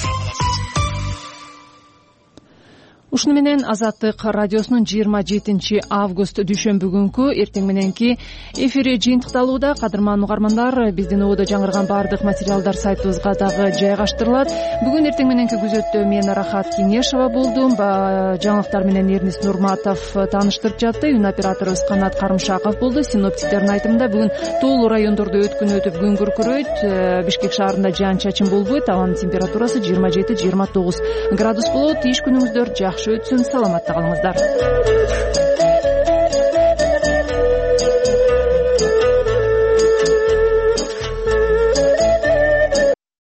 Ушуну менен Азаттык радиосунун 27 август дүйшөмбү күнкү эртең мененки эфири жыйынтыкталууда. Кадырман угармандар, биздин ободо жаңырган бардык материалдар сайтыбызга дагы жайгаштырылат. Бүгүн эртең мененки күзөттө мен Рахат Кеңешова болдум. Жаңылыктар менен Эрнис Нурматов тааныштырып жатты. Үн операторубуз Канат Карымшаков болду. Синоптиктердин айтымында бүгүн тоолуу райондордо өткүн өтүп күн күркүрөйт. Бишкек шаарында жаан чачын болбойт. Абанын температурасы 27-29 градус болот. Иш күнүңүздөр жакшы өтсүн, саламатта калыңыздар.